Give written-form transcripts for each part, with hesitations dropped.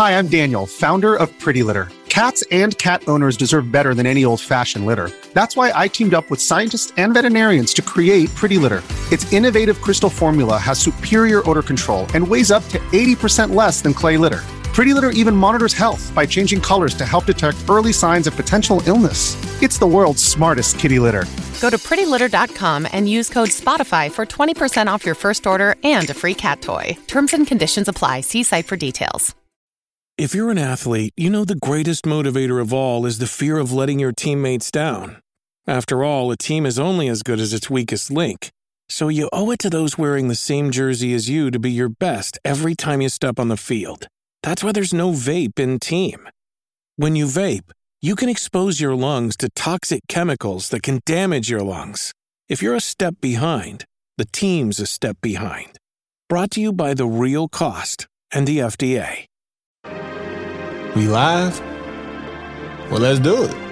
Hi, I'm Daniel, founder of Pretty Litter. Cats and cat owners deserve better than any old-fashioned litter. That's why I teamed up with scientists and veterinarians to create Pretty Litter. Its innovative crystal formula has superior odor control and weighs up to 80% less than clay litter. Pretty Litter even monitors health by changing colors to help detect early signs of potential illness. It's the world's smartest kitty litter. Go to prettylitter.com and use code SPOTIFY for 20% off your first order and a free cat toy. Terms and conditions apply. See site for details. If you're an athlete, you know the greatest motivator of all is the fear of letting your teammates down. After all, a team is only as good as its weakest link. So you owe it to those wearing the same jersey as you to be your best every time you step on the field. That's why there's no vape in team. When you vape, you can expose your lungs to toxic chemicals that can damage your lungs. If you're a step behind, the team's a step behind. Brought to you by The Real Cost and the FDA. We live? Well, let's do it.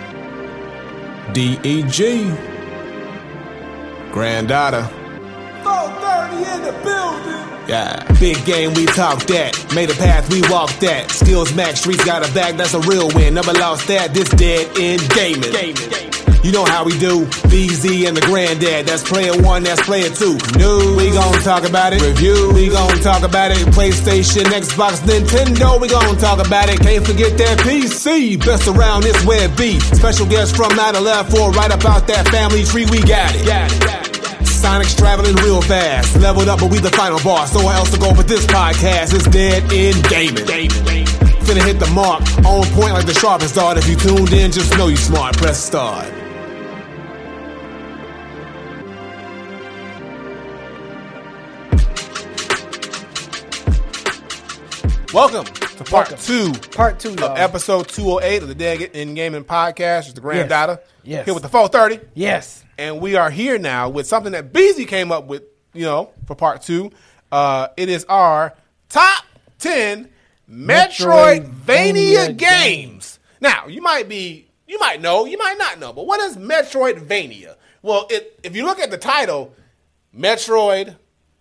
DEG. Granddaughter. 4:30 in the building. Yeah. Big game, we talk that. Made a path, we walk that. Skills max, streets got a bag, that's a real win. Never lost that, this dead end gaming. You know how we do. BZ and the granddad, that's player one, that's player two. News, we gon' talk about it. Review, we gon' talk about it. PlayStation, Xbox, Nintendo, we gon' talk about it. Can't forget that PC, best around this web B. Special guest from 9/11 right about that family tree, we got it. Sonic's traveling real fast. Leveled up, but we the final boss. So else to go but this podcast is dead in gaming. Finna hit the mark, on point like the sharpest dart. If you tuned in, just know you smart. Press start. Welcome to part two of episode 208 of the Dead in Gaming podcast. It's the granddaughter. Yes. Here with the 430. Yes. And we are here now with something that Beezy came up with, for part two. It is our top 10 Metroidvania games. Now, you might know, you might not know, but what is Metroidvania? Well, if you look at the title, Metroidvania,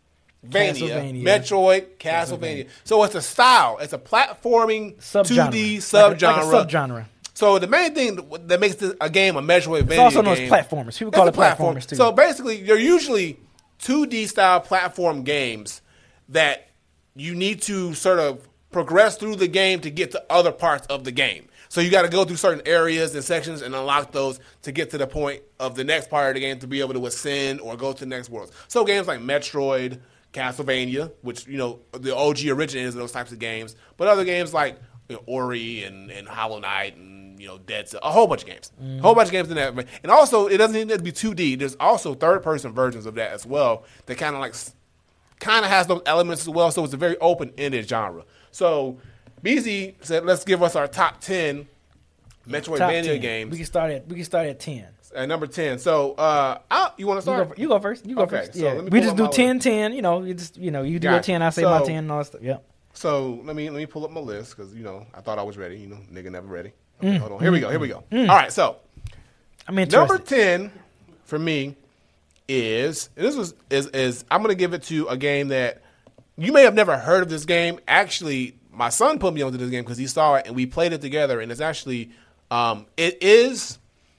Castlevania. So it's a style. It's a platforming 2D subgenre. Like a subgenre. So the main thing that makes a game a Metroidvania it's also known game, as platformers. People call it platformers too. So basically, they're usually 2D style platform games that you need to sort of progress through the game to get to other parts of the game. So you got to go through certain areas and sections and unlock those to get to the point of the next part of the game to be able to ascend or go to the next world. So games like Metroid, Castlevania, which, the OG originators of those types of games, but other games like Ori and Hollow Knight and, Dead Cells, a whole bunch of games. A whole bunch of games in that. And also, it doesn't even have to be 2D. There's also third-person versions of that as well that kind of has those elements as well, so it's a very open-ended genre. So, BZ said, let's give us our top 10 Metroidvania games. We can start at 10. At number 10. So, you want to start? You go first. You go first. So yeah. We just do 10-10. You do your 10, I say my 10 and all that stuff. Yep. So, let me pull up my list because, I thought I was ready. Nigga never ready. Okay, hold on. Here we go. All right, so. I'm interested. Number 10 for me is I'm going to give it to a game that you may have never heard of this game. Actually, my son put me onto this game because he saw it and we played it together. And it's actually, it is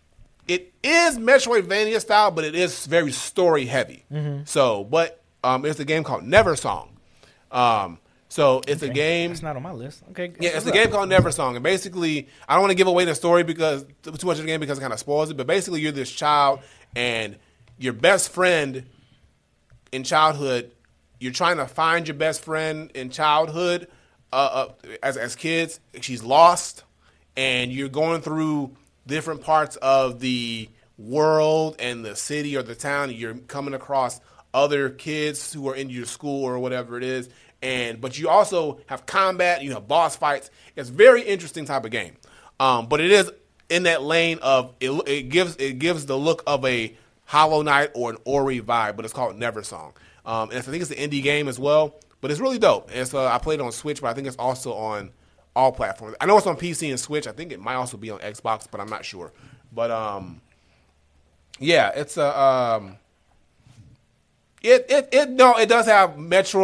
Metroidvania style, but it is very story heavy. Mm-hmm. So, but it's a game called Neversong. So it's a game. It's not on my list. Okay. Yeah, it's a game called Neversong, and basically, I don't want to give away the story because too much of the game because it kind of spoils it. But basically, you're this child, and your best friend in childhood. You're trying to find your best friend in childhood. As kids, she's lost, and you're going through different parts of the world and the city or the town. And you're coming across other kids who are in your school or whatever it is. But you also have combat, you have boss fights. It's a very interesting type of game. But it is in that lane of it gives the look of a Hollow Knight or an Ori vibe, but it's called Neversong. And I think it's an indie game as well, but it's really dope. And I played it on Switch, but I think it's also on all platforms. I know it's on PC and Switch. I think it might also be on Xbox, but I'm not sure. But yeah, it's It does have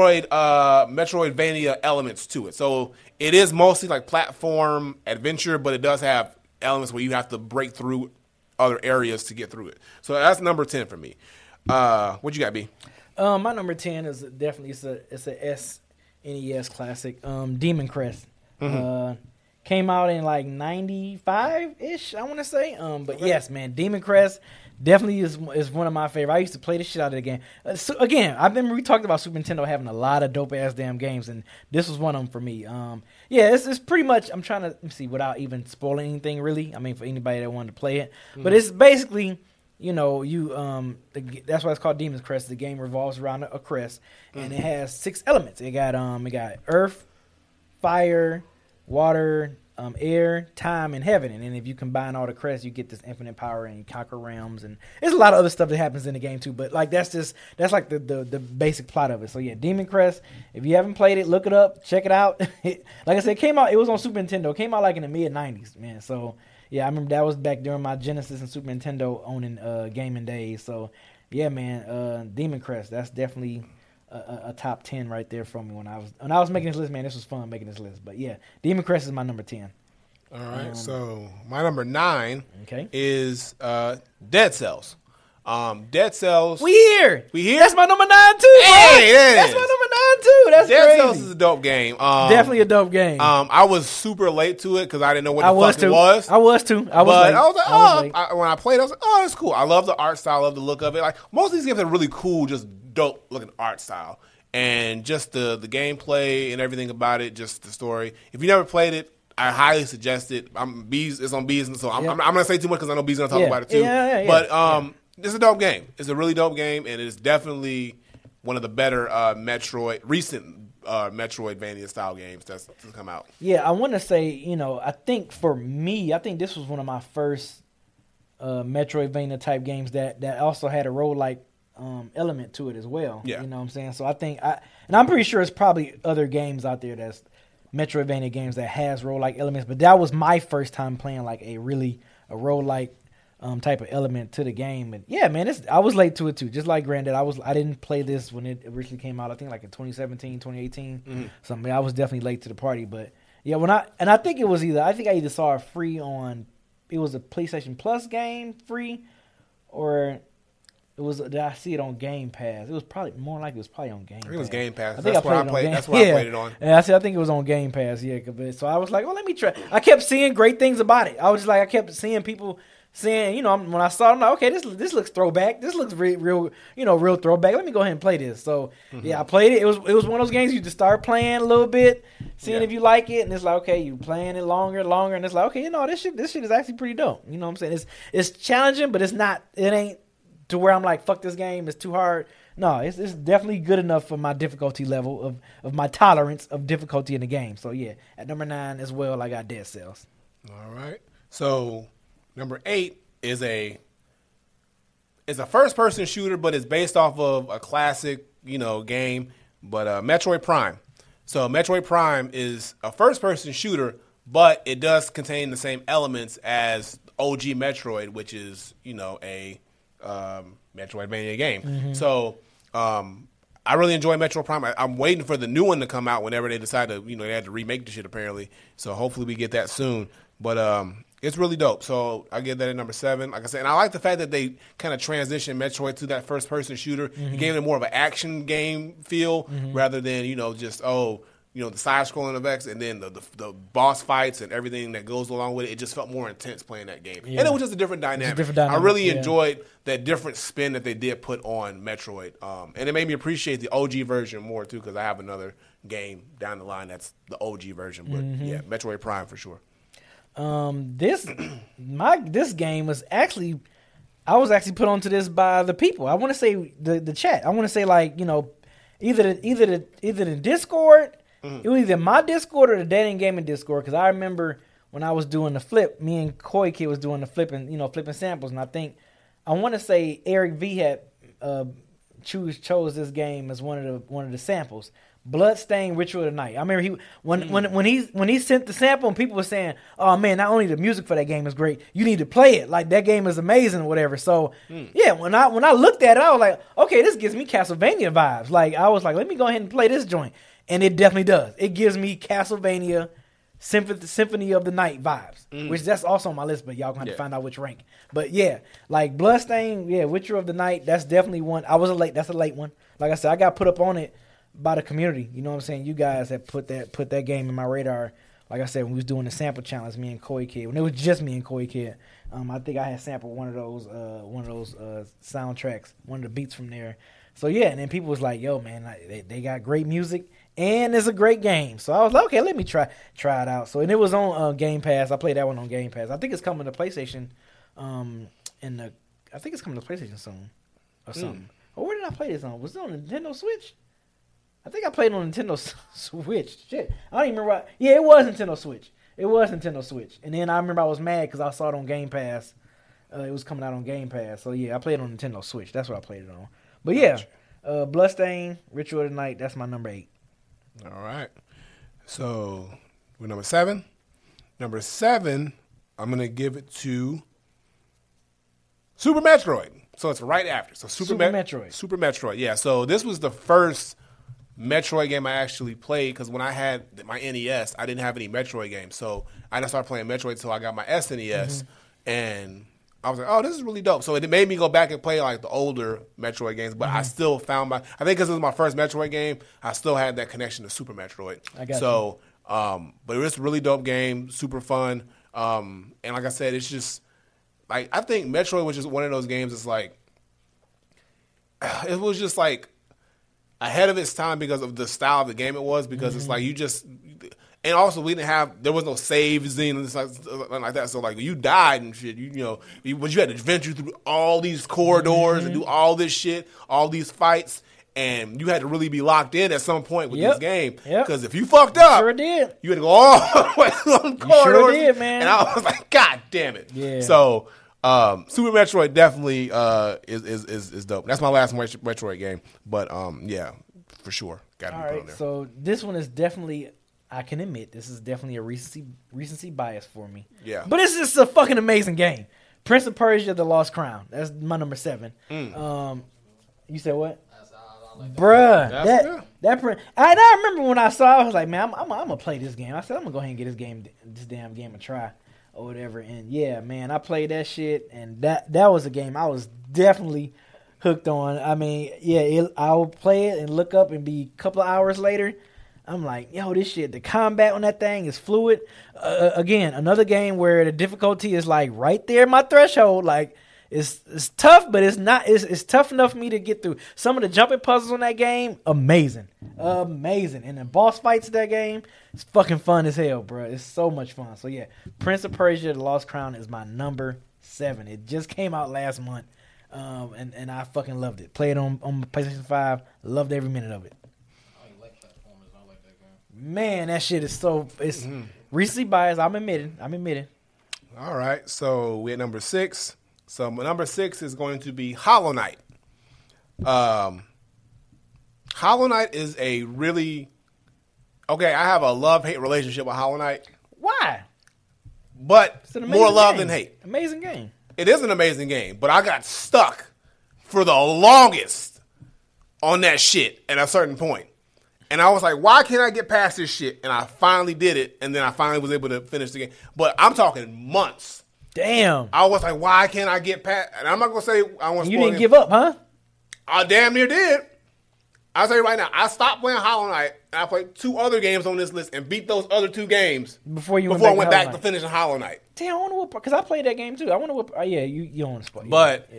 Metroidvania elements to it. So it is mostly like platform adventure, but it does have elements where you have to break through other areas to get through it. So that's number 10 for me. What you got, B? My number 10 is definitely it's a SNES classic. Demon Crest. Came out in like 95-ish, I want to say. But yes, man, Demon Crest definitely is one of my favorite. I used to play the shit out of the game. So again, we talked about Super Nintendo having a lot of dope ass damn games, and this was one of them for me. It's pretty much. I'm trying to see without even spoiling anything really. I mean, for anybody that wanted to play it, but it's basically, that's why it's called Demon's Crest. The game revolves around a crest, and it has 6 elements. It got earth, fire, water, air, time, and heaven. And then if you combine all the crests, you get this infinite power and you conquer realms. And there's a lot of other stuff that happens in the game too. But like that's like the basic plot of it. So yeah, Demon Crest. If you haven't played it, look it up, check it out. Like I said, it was on Super Nintendo. It came out like in the mid-90s, man. So yeah, I remember that was back during my Genesis and Super Nintendo owning gaming days. So yeah, man, Demon Crest. That's definitely a top 10 right there from me when I was making this list, man. This was fun making this list, but yeah, Demon Crest is my number 10. All right, so my number 9 is Dead Cells. Dead Cells. We here. That's my number 9 too. Hey, that's my number 9 too. That's Dead crazy. Cells is a dope game. Definitely a dope game. I was super late to it because I didn't know what the fuck it was. I was too. I was like, when I played, I was like, oh, it's cool. I love the art style, I love the look of it. Like most of these games are really cool, just dope looking art style, and just the gameplay and everything about it, just the story. If you never played it, I highly suggest it. It's on Bees, and so I'm not gonna say too much because I know Bees gonna talk about it too. But it's a dope game. It's a really dope game, and it's definitely one of the better recent Metroidvania style games that's come out. Yeah, I want to say, I think for me, this was one of my first Metroidvania type games that also had a roguelike element to it as well. Yeah. You know what I'm saying? So I think and I'm pretty sure it's probably other games out there that's Metroidvania games that has roguelike elements, but that was my first time playing like a roguelike type of element to the game. And yeah, man, I was late to it too. Just like Granddad, I didn't play this when it originally came out. I think like in 2017, 2018. Something. I was definitely late to the party, but yeah, I think it was I either saw it free it was a PlayStation Plus game free, or did I see it on Game Pass? It was probably more likely it was probably on Game Pass. I think it was Game Pass. That's where I played it on. Yeah, I think it was on Game Pass. Yeah, so I was like, well, let me try. I kept seeing great things about it. I was just like, I kept seeing people saying, when I saw it, I'm like, okay, this looks throwback. This looks real throwback. Let me go ahead and play this. So yeah, I played it. It was one of those games you just start playing a little bit, seeing if you like it, and it's like, okay, you playing it longer, and it's like, okay, this shit is actually pretty dope. You know what I'm saying? It's challenging, but it ain't to where I'm like, fuck this game, it's too hard. No, it's definitely good enough for my difficulty level of my tolerance of difficulty in the game. So yeah, at number 9 as well, I got Dead Cells. All right. So number 8 is a first-person shooter, but it's based off of a classic, game, but Metroid Prime. So Metroid Prime is a first-person shooter, but it does contain the same elements as OG Metroid, which is, a Metroidvania game. So I really enjoy Metroid Prime. I'm waiting for the new one to come out whenever they decide to, they had to remake the shit apparently. So hopefully we get that soon. But it's really dope. So I give that at number 7. Like I said, and I like the fact that they kind of transitioned Metroid to that first-person shooter. It gave it more of an action game feel rather than, just, the side-scrolling effects and then the boss fights and everything that goes along with it. It just felt more intense playing that game. Yeah. And it was just a different dynamic. I really enjoyed that different spin that they did put on Metroid. And it made me appreciate the OG version more, too, because I have another game down the line that's the OG version. But, yeah, Metroid Prime for sure. This game was actually, I was actually put onto this by the people. I want to say the chat. I want to say either the Discord. It was either my Discord or the Dating Gaming Discord, because I remember when I was doing the flip, me and Koi Kid was doing the flipping samples, and I want to say Eric V had chose this game as one of the samples. Bloodstained Ritual of the Night. I remember when he sent the sample and people were saying, "Oh man, not only the music for that game is great, you need to play it. Like that game is amazing, or whatever." So yeah, when I looked at it, I was like, "Okay, this gives me Castlevania vibes." Like I was like, "Let me go ahead and play this joint," and it definitely does. It gives me Castlevania Symphony of the Night vibes, which that's also on my list, but y'all gonna have to find out which rank. But yeah, like Bloodstained, Ritual of the Night, that's definitely one. That's a late one. Like I said, I got put up on it by the community. You know what I'm saying? You guys have put that game in my radar. Like I said, when we was doing the sample challenge, me and Koi Kid, when it was just me and Koi Kid, I think I had sampled one of those soundtracks, one of the beats from there. So yeah, and then people was like, "Yo, man, they got great music and it's a great game." So I was like, "Okay, let me try it out." So and it was on Game Pass. I played that one on Game Pass. I think it's coming to PlayStation. I think it's coming to PlayStation soon or something. Or where did I play this on? Was it on Nintendo Switch? I think I played on Nintendo Switch. Shit, I don't even remember. Yeah, it was Nintendo Switch. It was Nintendo Switch. And then I remember I was mad because I saw it on Game Pass. It was coming out on Game Pass. So yeah, I played it on Nintendo Switch. That's what I played it on. But yeah, Bloodstained, Ritual of the Night, that's my number 8. All right. So we're number 7. Number 7, I'm going to give it to Super Metroid. So it's right after. So Super Metroid. Super Metroid, yeah. So this was the first Metroid game I actually played because when I had my NES, I didn't have any Metroid games. So I didn't start playing Metroid until I got my SNES. And I was like, oh, this is really dope. So it made me go back and play like the older Metroid games, but I still found I think because it was my first Metroid game, I still had that connection to Super Metroid. I got you. But it was a really dope game, super fun. And like I said, it's just, like, I think Metroid was just one of those games that's like, it was just like ahead of its time because of the style of the game it was, because it's like you just, and also there was no saves and like that. So like you died and shit, but you had to venture through all these corridors and do all this shit, all these fights. And you had to really be locked in at some point with this game. Because if you fucked up, sure did. You had to go all the way on corridors. Sure did, man. And I was like, God damn it. Yeah. So Super Metroid definitely is dope. That's my last Metroid game. But yeah, for sure. Got to be put on there. So this one is definitely, I can admit, this is definitely a recency bias for me. Yeah. But it's just a fucking amazing game. Prince of Persia: The Lost Crown. That's my number 7. You said what? Bruh, I remember when I saw it, I was like, man, I'm gonna play this game. I said, I'm gonna go ahead and get this damn game a try or whatever. And yeah, man, I played that shit, and that was a game I was definitely hooked on. I mean, yeah, I would play it and look up and be a couple of hours later, I'm like, yo, this shit, the combat on that thing is fluid. Again, another game where the difficulty is like right there at my threshold, like. It's tough, but it's not. It's tough enough for me to get through. Some of the jumping puzzles on that game, amazing. And the boss fights in that game, it's fucking fun as hell, bro. It's so much fun. So yeah, Prince of Persia: The Lost Crown is my number 7. It just came out last month, and I fucking loved it. Played on PlayStation 5, loved every minute of it. I like platformers. I like that game. Man, that shit is so. It's recently biased. I'm admitting. All right, so we're at number 6. So number 6 is going to be Hollow Knight. Hollow Knight is a really... Okay, I have a love-hate relationship with Hollow Knight. Why? But more love than hate. Amazing game. It is an amazing game, but I got stuck for the longest on that shit at a certain point. And I was like, why can't I get past this shit? And I finally did it, and then I finally was able to finish the game. But I'm talking months. Damn. I was like, why can't I get past? And I'm not going to say I want to You didn't give up, huh? I damn near did. I'll tell you right now, I stopped playing Hollow Knight, and I played 2 other games on this list and beat those other 2 games before I went back to finishing Hollow Knight. Damn, I want to whip, because I played that game too. I want to whip. Yeah, you don't want to spoil. But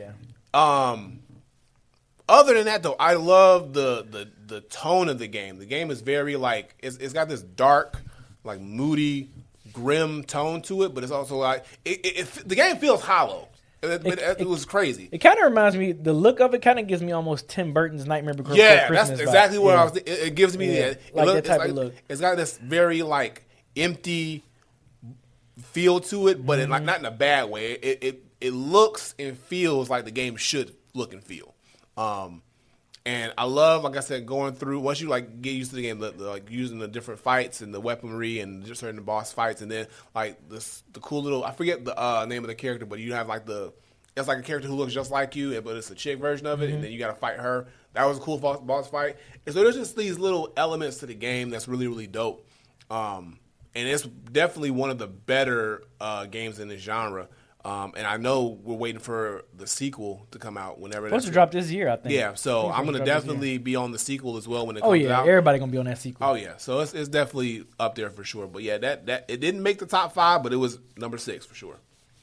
other than that, though, I love the tone of the game. The game is very like it's got this dark, like moody, grim tone to it, but it's also like the game feels hollow. It was crazy. It kind of reminds me. The look of it kind of gives me almost Tim Burton's Nightmare Before Christmas. Yeah, that's exactly what I was. It gives me that type of look. It's got this very like empty feel to it, but not in a bad way. It looks and feels like the game should look and feel. And And I love, like I said, going through, once you like get used to the game, like using the different fights and the weaponry and just certain boss fights, and then like the cool little, I forget the name of the character, but you have like it's like a character who looks just like you, but it's a chick version of it, and then you got to fight her. That was a cool boss fight. And so there's just these little elements to the game that's really, really dope. And it's definitely one of the better games in this genre. And I know we're waiting for the sequel to come out whenever it's supposed to drop this year, I think. Yeah, so I'm going to definitely be on the sequel as well when it comes out. Everybody going to be on that sequel. Oh, yeah. So it's definitely up there for sure. But, yeah, that it didn't make the top 5, but it was number 6 for sure.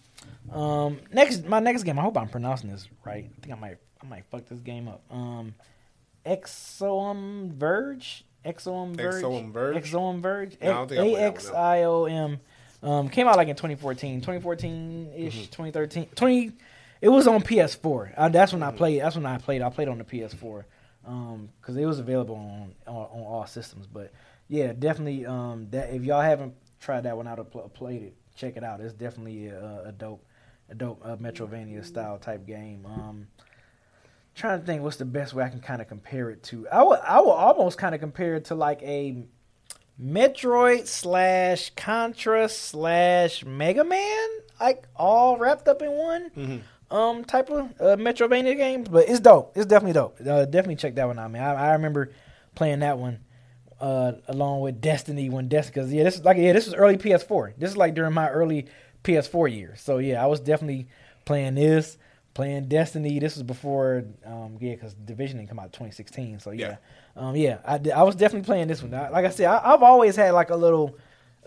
My next game, I hope I'm pronouncing this right. I think I might fuck this game up. Exoum Verge? Exoum Verge? Exoum Verge? No, I don't think I played that one, AXIOM. Came out like in 2014-ish, 2013. It was on PS4. That's when I played. I played on the PS4 because it was available on all systems. But yeah, definitely. That if y'all haven't tried that one out or played it, check it out. It's definitely a dope Metrovania style type game. Trying to think what's the best way I can kind of compare it to. I will almost kind of compare it to like a Metroid / Contra / Mega Man, like all wrapped up in one type of Metrovania game. But it's dope. It's definitely dope. Definitely check that one out, man. I remember playing that one along with Destiny because this was early PS4. This is like during my early PS4 years. So yeah, I was definitely playing Destiny. This was before, because Division didn't come out in 2016. So yeah, I was definitely playing this one. Like I said, I've always had like a little,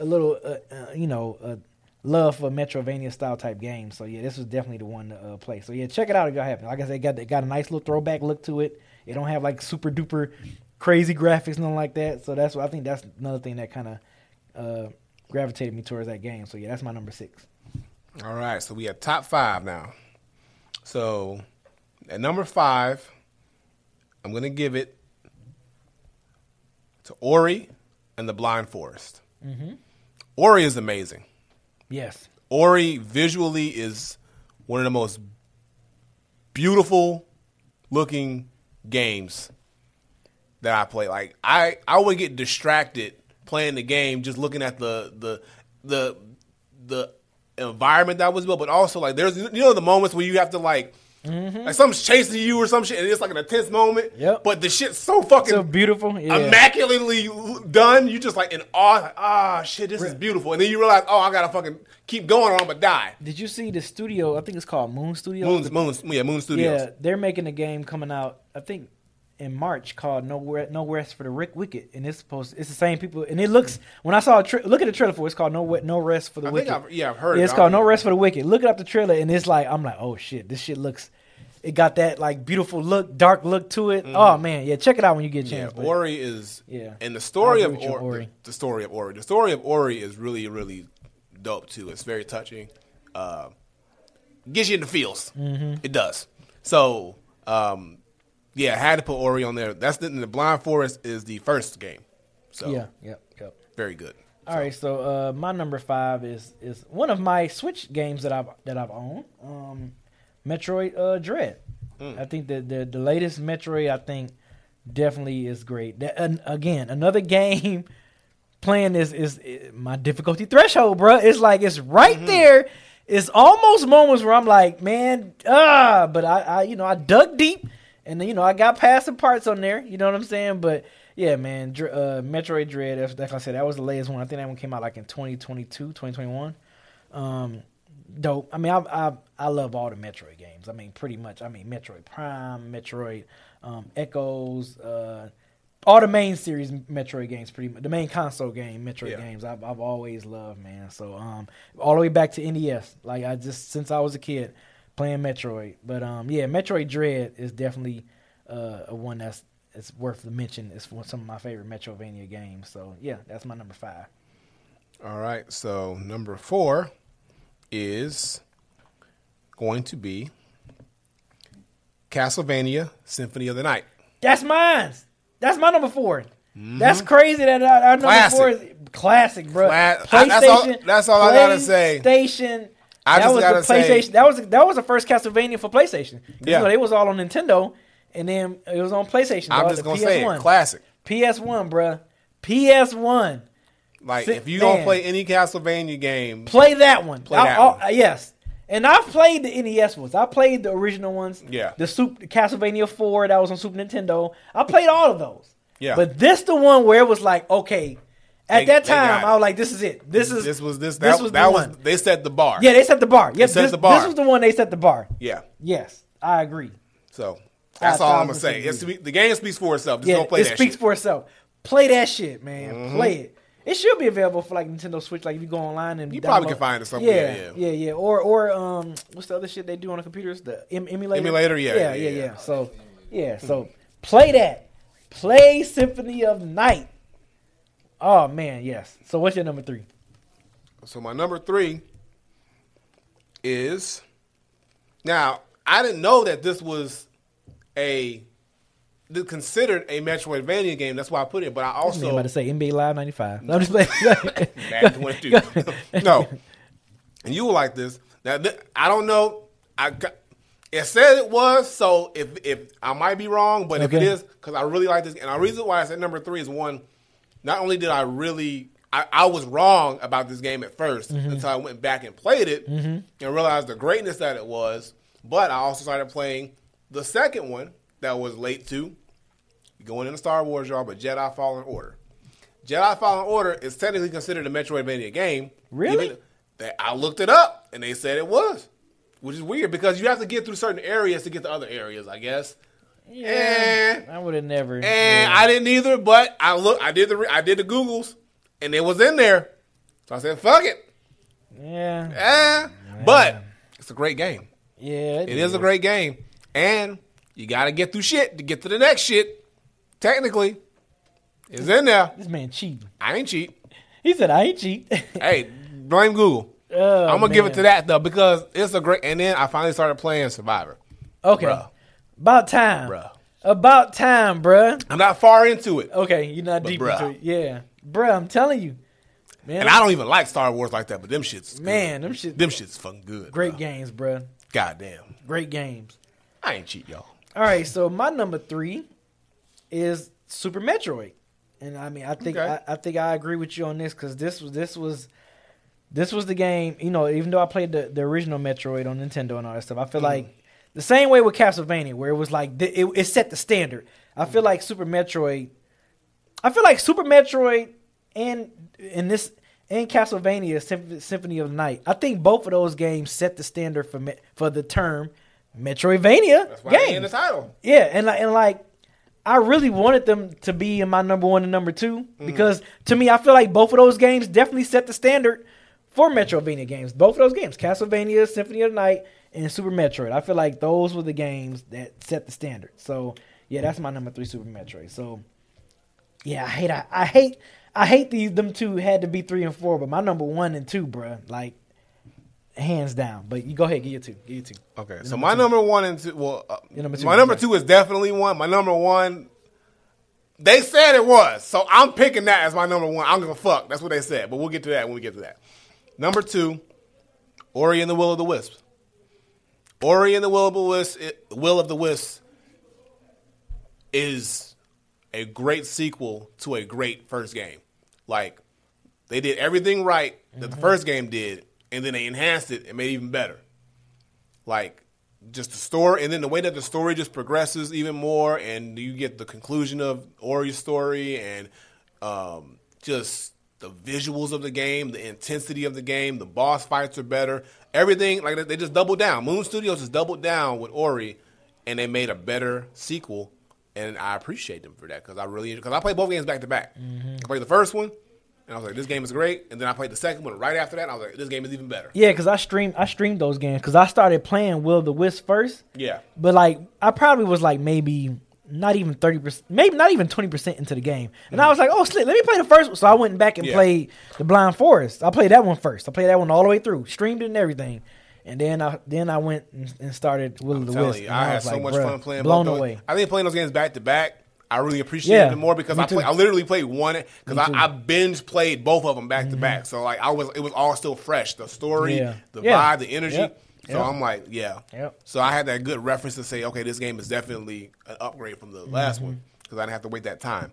love for Metrovania style type games. So yeah, this was definitely the one to play. So yeah, check it out if y'all haven't. Like I said, it got a nice little throwback look to it. It don't have like super duper crazy graphics, nothing like that. So I think that's another thing that kind of gravitated me towards that game. So yeah, that's my number 6. All right, so we have top 5 now. So, at number 5, I'm going to give it to Ori and the Blind Forest. Mm-hmm. Ori is amazing. Yes. Ori visually is one of the most beautiful looking games that I play. Like, I would get distracted playing the game just looking at the environment that was built, but also like there's the moments where you have to like something's chasing you or some shit, and it's like an intense moment. Yep. But the shit's so fucking so beautiful, immaculately done. You just like in awe. Like, shit, this is beautiful. And then you realize, I gotta fucking keep going or I'm gonna die. Did you see the studio? I think it's called Moon Studios. Moon Studios. Yeah, they're making a game coming out, I think, in March called No Rest for the Wicked, and it's the same people. And it looks, when I saw look at the trailer for it, it's called No Rest for the Wicked. I've heard. It's called No Rest for the Wicked. Look it up the trailer, and it's like I'm like, oh shit, this shit looks. It got that like beautiful look, dark look to it. Mm-hmm. Oh man, yeah, check it out when you get a chance. Yeah, Ori is. Yeah, and the story of Ori. The story of Ori is really, really dope too. It's very touching. Gets you in the feels. Mm-hmm. It does. So. Yeah, I had to put Ori on there. That's the Blind Forest is the first game. So yep. Very good. All right, so my number 5 is one of my Switch games that I've owned. Metroid Dread. I think the latest Metroid I think definitely is great. Again, another game playing this is my difficulty threshold, bro. It's like it's right there. It's almost moments where I'm like, man, but I dug deep. And then, I got past some parts on there. You know what I'm saying? But, yeah, man, Metroid Dread, like I said, that was the latest one. I think that one came out like in 2022, 2021. Dope. I mean, I love all the Metroid games. I mean, pretty much. I mean, Metroid Prime, Metroid Echoes, all the main series Metroid games, pretty much. The main console game Metroid games I've always loved, man. So, all the way back to NES. Like, since I was a kid. Playing Metroid, but Metroid Dread is definitely a one it's worth the mention. It's some of my favorite Metrovania games. So yeah, that's my number 5. All right, so number 4 is going to be Castlevania Symphony of the Night. That's mine. That's my number 4. Mm-hmm. That's crazy that our number 4 is classic, bro. PlayStation. That's all I gotta say. PlayStation. I just gotta say that was the first Castlevania for PlayStation. Yeah, it was all on Nintendo, and then it was on PlayStation. I'm just gonna say it, classic. PS1, bruh. PS1. Like, if you don't play any Castlevania game, play that one. Play that one. Yes. And I've played the NES ones. I played the original ones. Yeah. The Castlevania 4 that was on Super Nintendo. I played all of those. Yeah. But this the one where it was like, okay, at that time I was like, this is it. This was the one. They set the bar. Yeah, they set the bar. Yep, set the bar. This was the one they set the bar. Yeah. Yes, I agree. So that's all I'm gonna say. The game speaks for itself. Just don't play that shit. It speaks for itself. Play that shit, man. Mm-hmm. Play it. It should be available for like Nintendo Switch. Like if you go online and you probably can find it somewhere. Yeah. Or what's the other shit they do on the computers? The emulator. Yeah. So play that. Play Symphony of the Night. Oh man, yes. So what's your number 3? So my number 3 is, now I didn't know that this was considered a Metroidvania game. That's why I put it. But I also about to say NBA Live 95. No, I'm just playing. Madden 22. No, and you were like this. Now I don't know. It said it was. So if I might be wrong, but if it is, because I really like this, and the reason why I said number 3 is one. Not only did I was wrong about this game at first until I went back and played it and realized the greatness that it was. But I also started playing the second one that was late to going into Star Wars, y'all, but Jedi Fallen Order. Jedi Fallen Order is technically considered a Metroidvania game. Really? I looked it up, and they said it was, which is weird because you have to get through certain areas to get to other areas, I guess. Yeah, I would have never. I didn't either, but I did the Googles, and it was in there. So I said, "Fuck it." Yeah. But it's a great game. Yeah, it is a great game, and you got to get through shit to get to the next shit. Technically, it's in there. This man cheating. I ain't cheat. He said, "I ain't cheat." Hey, blame Google. I'm gonna give it to that though because it's a great. And then I finally started playing Survivor. Okay. Bruh. About time. Bruh. About time, bruh. I'm not far into it. Okay, you're not deep into it. Yeah. Bruh, I'm telling you. Man, and I don't even like Star Wars like that, but them shit's good. Man, them shit's fucking good. Great games, bruh. Goddamn. Great games. I ain't cheat, y'all. All right, so my number 3 is Super Metroid. And I mean, I think I agree with you on this because this was the game, you know, even though I played the original Metroid on Nintendo and all that stuff, I feel like the same way with Castlevania, where it was like it set the standard. I feel like Super Metroid and Castlevania Symphony of the Night. I think both of those games set the standard for the term Metroidvania. That's why they in the title. Yeah, and like I really wanted them to be in my number 1 and number 2 because to me, I feel like both of those games definitely set the standard for Metroidvania games. Both of those games, Castlevania, Symphony of the Night, and Super Metroid. I feel like those were the games that set the standard. So yeah, that's my number 3, Super Metroid. So yeah, I hate them two had to be 3 and 4, but my number 1 and 2, bruh, like hands down. But you go ahead, get your 2. Okay, so my number 1 and 2. Well, my number 2 is definitely 1. My number 1, they said it was, so I'm picking that as my number 1. I'm gonna fuck. That's what they said, but we'll get to that when we get to that. Number 2, Ori and the Will of the Wisps. Ori and the Will of the Wisps is a great sequel to a great first game. Like, they did everything right that the first game did, and then they enhanced it and made it even better. Like, just the story, and then the way that the story just progresses even more, and you get the conclusion of Ori's story, and just the visuals of the game, the intensity of the game, the boss fights are better. Everything, like, they just doubled down. Moon Studios just doubled down with Ori, and they made a better sequel, and I appreciate them for that because I played both games back to back. I played the first one, and I was like, this game is great, and then I played the second one right after that, and I was like, this game is even better. Yeah, because I streamed those games because I started playing Will of the Wisp first. Yeah. But, like, I probably was, like, maybe not even 30%, maybe not even 20% into the game. And I was like, oh, shit, let me play the first one. So I went back and played the Blind Forest. I played that one first. I played that one all the way through, streamed it and everything. And then I went and started Will of the Wisp. I had so much fun playing blown away. I think playing those games back to back, I really appreciated them more because I literally played one because I binge played both of them back to back. So like it was all still fresh. The story, the vibe, the energy. So I'm like, yeah. Yep. So I had that good reference to say, okay, this game is definitely an upgrade from the last one because I didn't have to wait that time.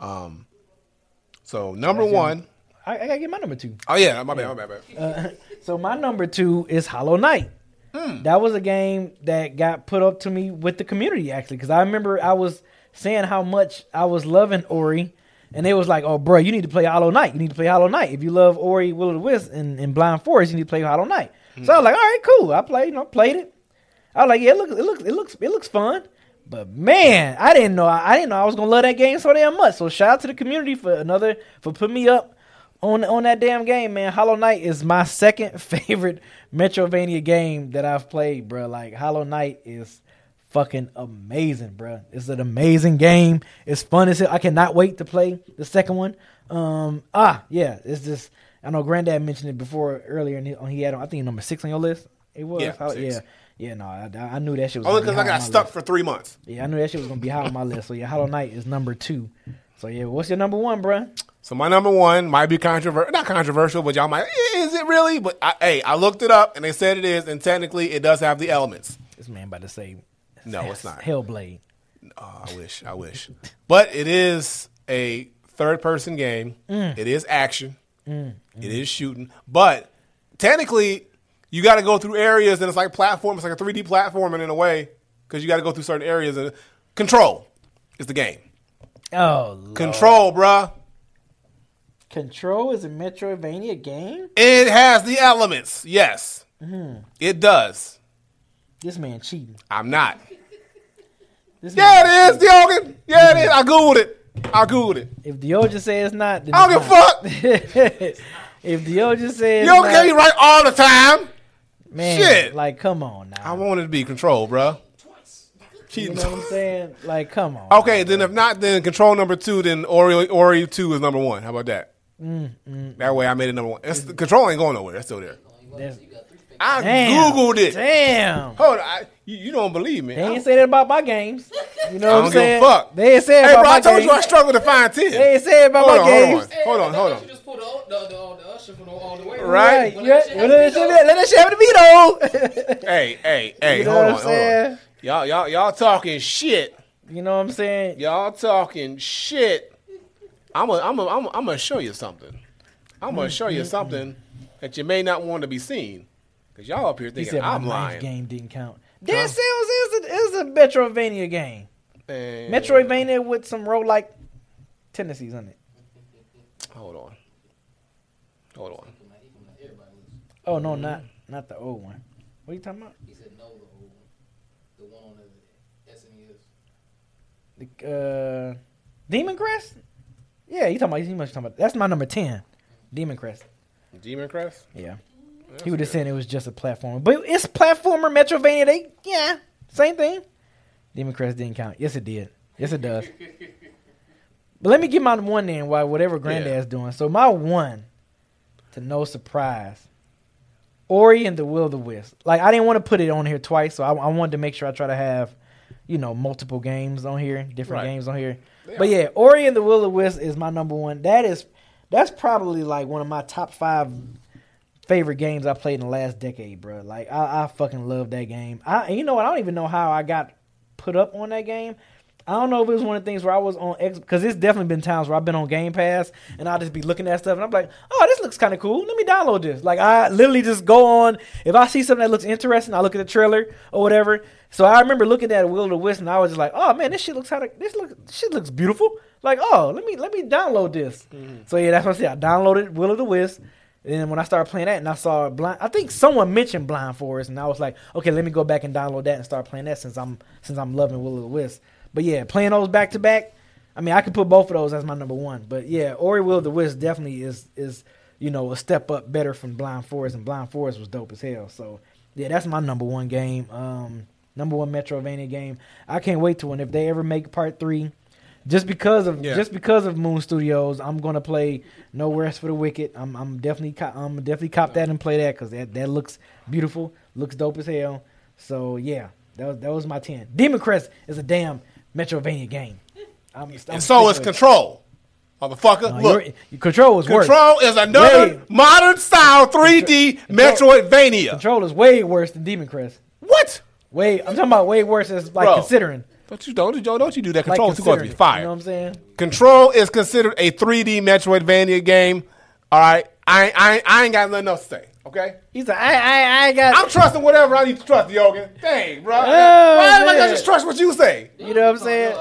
So number one. I got to get my number 2. Oh, yeah. My bad. So my number 2 is Hollow Knight. That was a game that got put up to me with the community, actually, because I remember I was saying how much I was loving Ori, and they was like, oh, bro, you need to play Hollow Knight. You need to play Hollow Knight. If you love Ori, Will of the Wisp, and Blind Forest, you need to play Hollow Knight. So I was like, all right, cool. I played it. I was like, yeah, it looks fun. But man, I didn't know I was gonna love that game so damn much. So shout out to the community for putting me up on that damn game, man. Hollow Knight is my second favorite Metroidvania game that I've played, bro. Like Hollow Knight is fucking amazing, bro. It's an amazing game. It's fun as hell. I cannot wait to play the second one. Yeah, it's just I know Granddad mentioned it before earlier, and he had I think number 6 on your list. It was yeah. No, I knew that shit was only because I got stuck for 3 months. Yeah, I knew that shit was gonna be high on my list. So yeah, Hollow Knight is number 2. So yeah, what's your number 1, bro? So my number 1 might be not controversial, but y'all might, is it really? But I looked it up and they said it is, and technically it does have the elements. This man about to say, no, it's not Hellblade. Oh, I wish. But it is a third-person game. It is action. It is shooting. But technically, you got to go through areas, and it's like platform. It's like a 3D platforming in a way because you got to go through certain areas. And Control is the game. Oh, Lord. Control, bruh. Control is a Metroidvania game? It has the elements. Yes. It does. This man cheating. I'm not. It is, Diogen. Yeah, it is. I Googled it. If Diogen says it's not, then I don't give a fuck. If Diogen says you don't get me right all the time. Man, shit. Like, come on now. I wanted to be Control, bruh. You know what I'm saying? Like, come on. Okay, then if not, then Control number 2, then Ori 2 is number 1. How about that? That way I made it number 1. Control ain't going nowhere. That's still there. I Googled it. Damn. Hold on. You don't believe me. They ain't say that about my games. You know what I'm saying? I don't give a fuck. They ain't say it about my games. Hey, bro, I told you I struggled to find 10. They ain't say it about my games. Hold on. You just pull the usher from all the way. Right. Let that shit have to be though. Hey, you know hold what I'm saying? Y'all talking shit. You know what I'm saying? Y'all talking shit. I'm gonna show you something. I'm gonna show you something that you may not want to be seen. Cause y'all up here thinking I'm lying. Game didn't count. Dead Cells is a Metroidvania game. Man. Metroidvania with some roguelike tendencies on it. Hold on. Oh no, not the old one. What are you talking about? He said no, the old one. The one on the SNES. Demon Crest? Yeah, he talking about. That's my number 10. Demon Crest. Demon Crest? Yeah. He was just saying it was just a platformer. But it's platformer, Metroidvania, same thing. Demon Crest didn't count. Yes, it did. Yes, it does. But let me get my 1 then while whatever Granddad's doing. So my 1, to no surprise, Ori and the Will of the Wisp. Like, I didn't want to put it on here twice, so I wanted to make sure I try to have, multiple games on here, different games on here. Yeah. But yeah, Ori and the Will of the Wisp is my number 1. That's probably like one of my top 5 favorite games I played in the last decade, bro. Like, I fucking love that game. You know what? I don't even know how I got put up on that game. I don't know if it was one of the things where I was on X, because it's definitely been times where I've been on Game Pass and I'll just be looking at stuff and I'm like, oh, this looks kind of cool. Let me download this. Like, I literally just go on. If I see something that looks interesting, I look at the trailer or whatever. So I remember looking at Will of the Wisp and I was just like, oh man, this shit looks beautiful. Like, oh, let me download this. So yeah, that's what I said. I downloaded Will of the Wisp. And then when I started playing that and I saw I think someone mentioned Blind Forest and I was like, okay, let me go back and download that and start playing that since I'm loving Will of the Wisp. But yeah, playing those back to back, I mean, I could put both of those as my number 1. But yeah, Ori Will of the Wisp definitely is a step up better from Blind Forest, and Blind Forest was dope as hell. So yeah, that's my number 1 game, number 1 Metroidvania game. I can't wait to if they ever make part 3. Just because of Moon Studios, I'm gonna play No Rest for the Wicked. I'm definitely cop that and play that because that looks beautiful, looks dope as hell. So yeah, that was my 10. Demon Crest is a damn Metroidvania game. And so is Control. Motherfucker, look. Control is worse. Control is another modern style 3D Metroidvania. Control is way worse than Demon Crest. What? I'm talking about way worse as like considering. Don't you do that? Control is going to be fired. You know what I'm saying? Control is considered a 3D Metroidvania game. All right, I ain't got nothing else to say. Okay. He's like, I ain't got. I'm trusting whatever I need to trust, Yogan. Dang, bro. Why am I gonna just trust what you say? You know what I'm saying?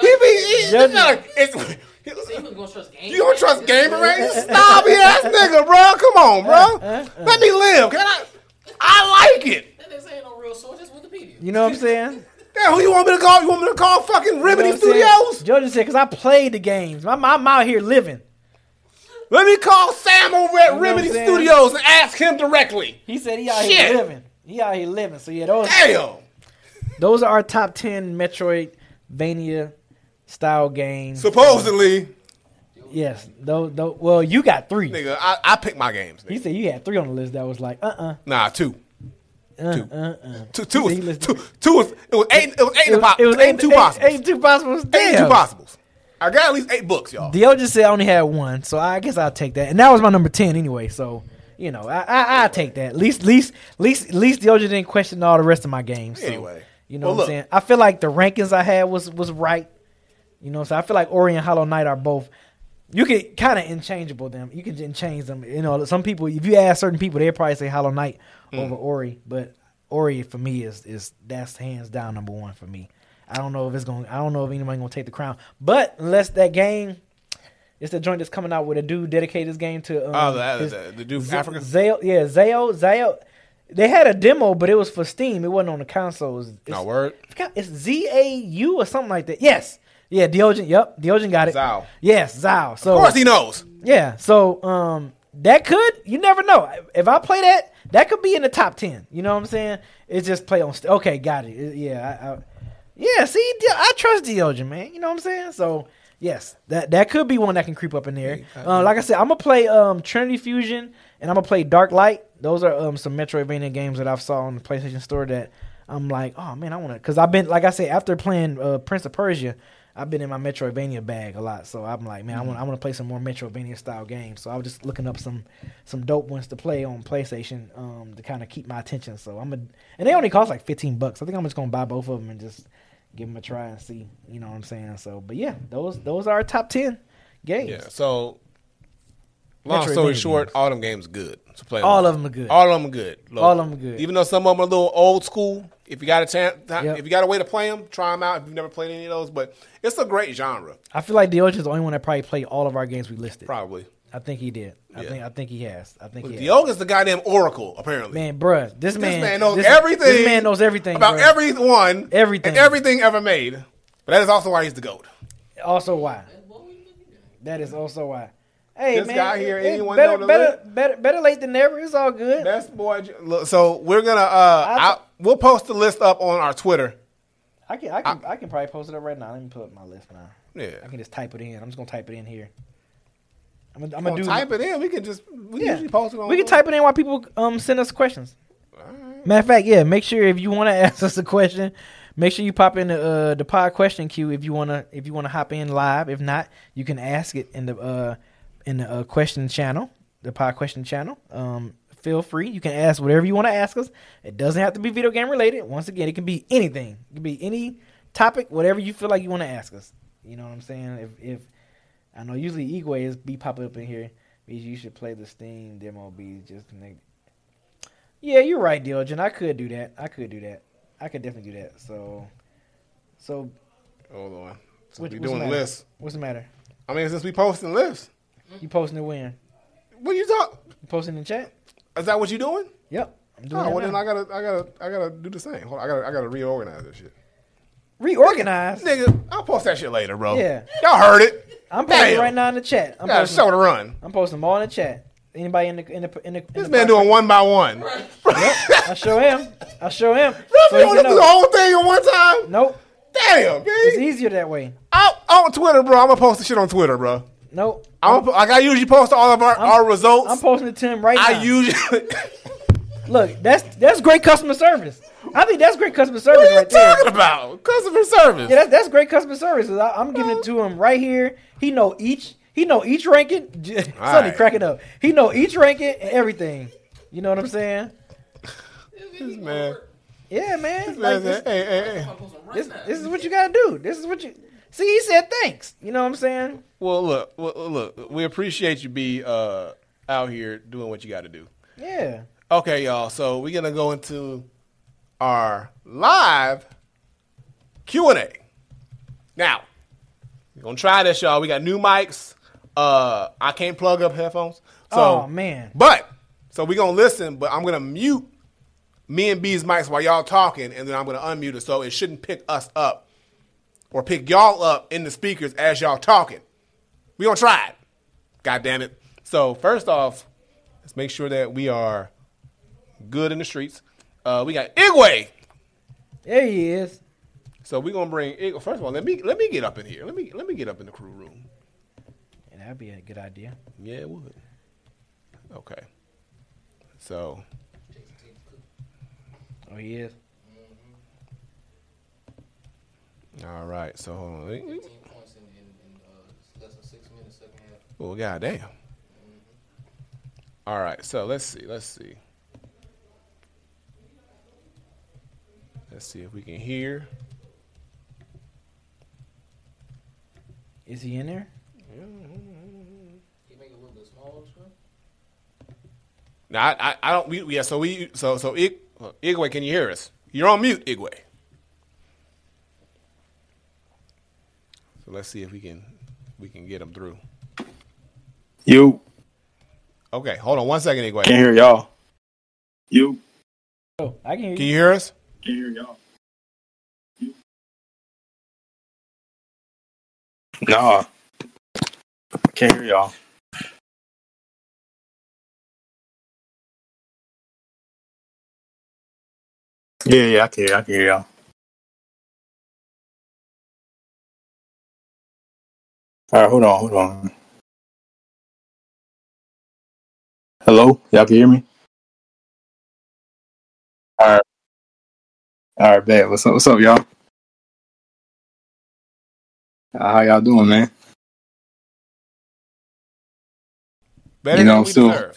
You don't trust Gamer Range? Snobby ass nigga, bro. Come on, bro. Let me live. I like it. This ain't no real source. It's Wikipedia. You know what I'm saying? Damn, who you want me to call? You want me to call fucking Remedy Studios? Joe just said, because I played the games. I'm out here living. Let me call Sam over at Remedy Studios and ask him directly. He said he out here living. He out here living. So yeah, those are our top 10 Metroidvania style games. Supposedly. Yes. Well, you got 3. Nigga, I pick my games. Nigga. He said you had 3 on the list that was like, Nah, 2. Two. It was 2 possibles. 2 possibles. Damn. 2 possibles. I got at least 8 books, y'all. Dio just said I only had 1, so I guess I'll take that. And that was my number 10 anyway, so you know, I take that. At least Dio just didn't question all the rest of my games. So, anyway, you know what I'm saying? I feel like the rankings I had was right. You know what I'm saying? I feel like Ori and Hollow Knight are both. You can kind of interchangeable them. You can change them. You know, some people, if you ask certain people, they'll probably say Hollow Knight over Ori, but Ori for me is that's hands down number 1 for me. I don't know if anybody's gonna take the crown, but unless that game, it's the joint that's coming out with a dude dedicated his game to the dude from Africa. Zayo. They had a demo, but it was for Steam. It wasn't on the consoles. Word. It's ZAU or something like that. Yes. Yeah, Diogen. Yep, Diogen got it. Zao. Yes, Zao. So of course he knows. Yeah. So that could, you never know. If I play that could be in the top 10. You know what I'm saying? It's just play on. Okay, got it. Yeah. See, I trust Diogen, man. You know what I'm saying? So yes, that could be one that can creep up in there. Like I said, I'm gonna play Trinity Fusion and I'm gonna play Dark Light. Those are some Metroidvania games that I've saw on the PlayStation Store that I'm like, oh man, I wanna, because I've been, like I said, after playing Prince of Persia, I've been in my Metroidvania bag a lot, so I'm like, man, I want to play some more Metroidvania style games. So I was just looking up some dope ones to play on PlayStation to kind of keep my attention. So and they only cost like $15. I think I'm just gonna buy both of them and just give them a try and see. You know what I'm saying? So, but yeah, those are our top 10 games. Yeah. So long story short, all them games are good. So play all of them are good. All of them are good. Look, all of them are good. Even though some of them are a little old school. If you got a chance, if you got a way to play them, try them out. If you've never played any of those, but it's a great genre. I feel like Diogen's the only one that probably played all of our games we listed. Probably. I think he did. I think he has. Diogen's the goddamn oracle, apparently. Man, bruh, this man knows everything. This man knows everything about everyone, and everything ever made. But that is also why he's the GOAT. Also why. That is also why. Hey, this man, guy here, anyone better late than never. It's all good. Best boy. So we're gonna we'll post the list up on our Twitter. I can probably post it up right now. Let me pull up my list now. Yeah, I can just type it in. I'm just gonna type it in here. I'm gonna type it in. We can usually post it on. We can type it in while people send us questions. Right. Matter of fact, yeah. Make sure if you want to ask us a question, make sure you pop in the pod question queue if you wanna hop in live. If not, you can ask it in the question channel, the pod question channel. Feel free. You can ask whatever you want to ask us. It doesn't have to be video game related. Once again, it can be anything. It can be any topic, whatever you feel like you want to ask us. You know what I'm saying? If I know usually Igwe is be popping up in here. You should play the Steam demo. Be just connected. Yeah, you're right, Diogen. I could do that. I could definitely do that. So hold on. So we doing lists. What's the matter? I mean, since we posting lists. You posting it when? What you talking? You posting in the chat? Is that what you doing? Yep. I'm doing it well now. Then I gotta do the same. Hold on, I gotta reorganize this shit. Reorganize? Nigga, I'll post that shit later, bro. Yeah. Y'all heard it. I'm posting right now in the chat. I'm got a show to run. I'm posting them all in the chat. Anybody in the this man doing one by one. Yep. I show him. So you want to do the whole thing at one time? Nope. Damn, man. It's easier that way. On Twitter, bro. I'm gonna post the shit on Twitter, bro. Nope. I usually post all of our results. I'm posting it to him right now. I usually look. That's great customer service. I think that's great customer service right there. What are you talking about? Customer service. Yeah, that's great customer service. I'm giving it to him right here. He know each He know each ranking. Sonny cracking up. He know each ranking and everything. You know what I'm saying? This man. Yeah, man. Hey. This is what you gotta do. This is what you see. He said thanks. You know what I'm saying? Well, look. We appreciate you be out here doing what you got to do. Yeah. Okay, y'all. So we're gonna go into our live Q&A. Now, we're gonna try this, y'all. We got new mics. I can't plug up headphones. So, oh man. But so we're gonna listen, but I'm gonna mute me and B's mics while y'all talking, and then I'm gonna unmute it so it shouldn't pick us up or pick y'all up in the speakers as y'all talking. We're gonna try it. God damn it. So first off, let's make sure that we are good in the streets. We got Igwe. There he is. So we're gonna bring Igwe. First of all, let me get up in here. Let me get up in the crew room. Yeah, that'd be a good idea. Yeah, it would. Okay. So. Oh, he is. All right. So hold on. 18 points in less than 6 minutes, second half. Oh, goddamn. All right. So let's see. Let's see if we can hear. Is he in there? He make it a little bit smaller, sure. Now I don't. So Igwe, can you hear us? You're on mute, Igwe. So let's see if we can get him through. You. Okay, hold on 1 second, Igwe. Can't hear y'all. You. Oh, I can hear you. Can you hear us? Can't hear y'all. You. Nah. Can't hear y'all. Yeah, I can hear y'all. All right, hold on. Hello? Y'all can hear me? All right, bet. What's up, y'all? How y'all doing, man? Better you know, than I'm we still, deserve.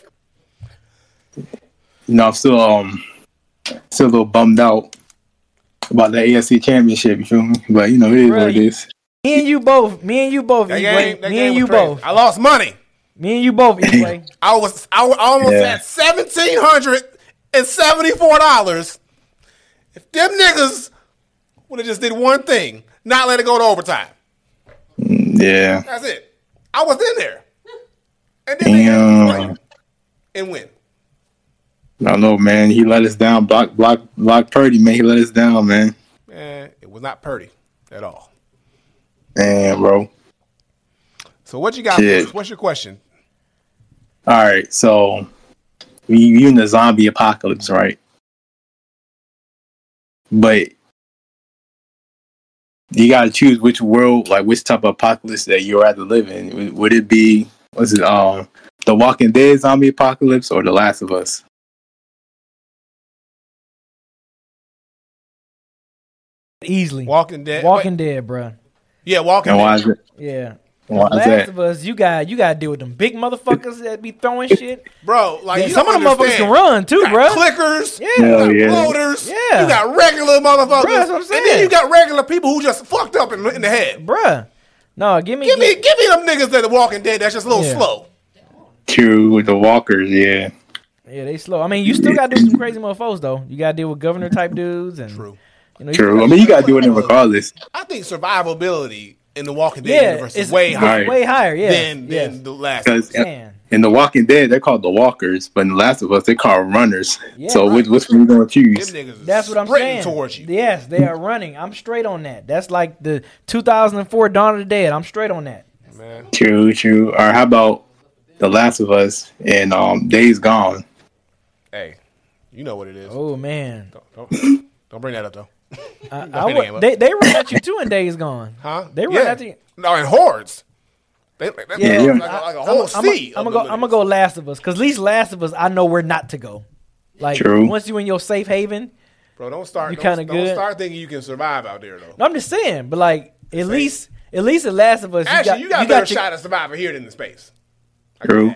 I'm still a little bummed out about the AFC Championship. You feel me? But you know, it is what it is. Me and you both. That E-Way. game Me and was you crazy. both. I lost money. Me and you both, E-Way. I almost had $1,774. If them niggas would have just did one thing, not let it go to overtime. Yeah. That's it. I was in there. And then they had to and win. I don't know, man. He let us down. Block Purdy, man. He let us down, man. Man, it was not Purdy at all. Man, bro. So what you got for us? What's your question? All right, so we in the zombie apocalypse, right? But you got to choose which world, like which type of apocalypse that you'd rather live in. Would it be, the Walking Dead zombie apocalypse or The Last of Us? Easily. Walking Dead, bro. Yeah, Walking Dead. Why is it? Yeah. Why is Last that? of Us, you got to deal with them big motherfuckers that be throwing shit. Bro, like Yeah, you some of them motherfuckers can run too, bro. Clickers, Yeah. you got loaders, Yeah. you got regular motherfuckers, Bruh, that's what I'm saying. and then you got regular people who just fucked up in the head. Bruh. No, give me them niggas that are Walking Dead. That's just a little slow. True, with the walkers, yeah. Yeah, they slow. I mean, you still got to do some crazy motherfuckers, though. You got to deal with governor type dudes. And, True. You know, True. I mean, you got to do it regardless. I think survivability in the Walking Dead universe is way higher. Way higher, yeah. Than the Last. Because in The Walking Dead, they're called the walkers, but in The Last of Us, they're called runners. Yeah, so which one are you going to choose? That's what I'm saying. Towards you. Yes, they are running. I'm straight on that. That's like the 2004 Dawn of the Dead. I'm straight on that. Man. True. Or how about The Last of Us and Days Gone? Hey, you know what it is. Oh, man. Don't bring that up, though. They run at you, too, in Days Gone. Huh? They run at you. No, in hordes. Like a whole sea. I'm gonna go Last of Us, because at least Last of Us, I know where not to go. Like, once you in your safe haven, bro, don't start. You kind of good. Don't start thinking you can survive out there, though. No, I'm just saying, but like at least At least The Last of Us. Actually, you got a better shot at surviving here than in space. True.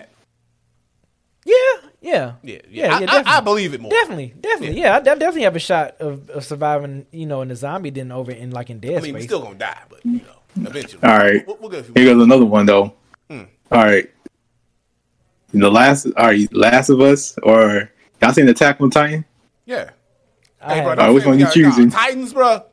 Yeah. I believe it more. Definitely. Yeah, I definitely have a shot of surviving, in the zombie than over in Dead Space. We're still gonna die, but eventually. All right. We'll go Here goes another one though. All right. Last of Us or y'all seen Attack on Titan? Yeah. Hey, bro, which one you choosing? Titans, bro.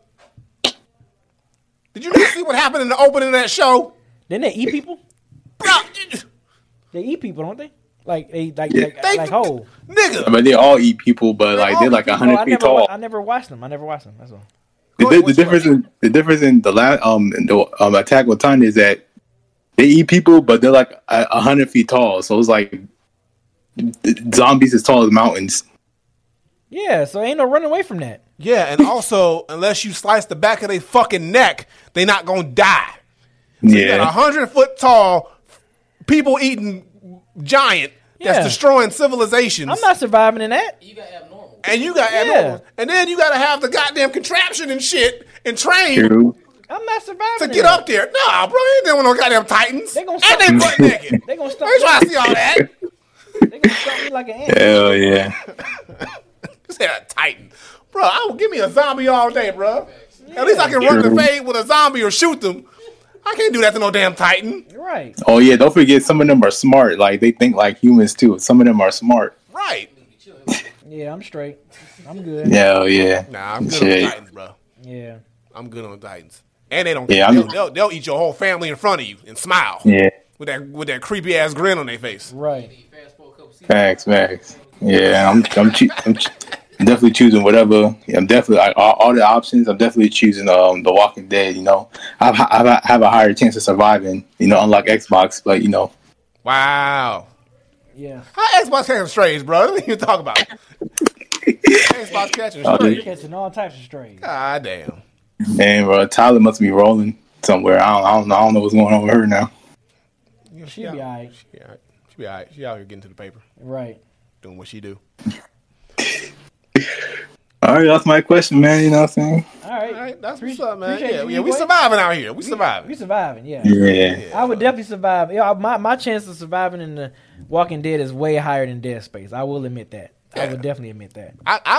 Did you not see what happened in the opening of that show? Didn't they eat people? Bro, They eat people, don't they? Like whole nigga. I mean, they all eat people, but they're like 100 feet tall. I never watched them. That's all. The difference in the last Attack on Titan is that they eat people, but they're like 100 feet tall. So it's like zombies as tall as mountains. Yeah, so ain't no running away from that. Yeah, and also, unless you slice the back of their fucking neck, they not gonna die. So you got 100-foot tall, people-eating giant that's destroying civilizations. I'm not surviving in that. You got abnormal. And you got abnormal. And then you got to have the goddamn contraption and shit and train. True. I'm not surviving to get up there. Nah, bro, you ain't dealing with no goddamn Titans. They gonna and they butt naked. They gonna stop. I ain't trying to see all that. They gonna stop me like an ant. Hell yeah. You said a Titan. Bro, give me a zombie all day, bro. At least I can run the fade with a zombie or shoot them. I can't do that to no damn Titan. Right. Oh yeah, don't forget some of them are smart. Like they think like humans too. Some of them are smart. Right. Yeah, I'm straight. I'm good. Yeah, yeah. Nah, I'm good on the Titans, bro. Yeah. I'm good on the Titans. And they don't. Yeah, they'll eat your whole family in front of you and smile. Yeah. With that creepy ass grin on their face. Right. Facts. Yeah, I'm definitely choosing whatever. I'm definitely all the options. I'm definitely choosing The Walking Dead. I have a higher chance of surviving. Unlike Xbox, but Wow. Yeah. How Xbox catching strays, bro? What are you talking about? Xbox catching strays. Catching all types of strays. God damn. Man, bro, Tyler must be rolling somewhere. I don't know what's going on with her now. She be alright. She be alright. She out here getting to the paper. Right. Doing what she do. All right, that's my question, man. You know what I'm saying? All right, that's what's up, man. Yeah, we surviving out here. We surviving, yeah. Yeah. I would definitely survive. My chance of surviving in the Walking Dead is way higher than Dead Space. I will admit that. Yeah. I would definitely admit that.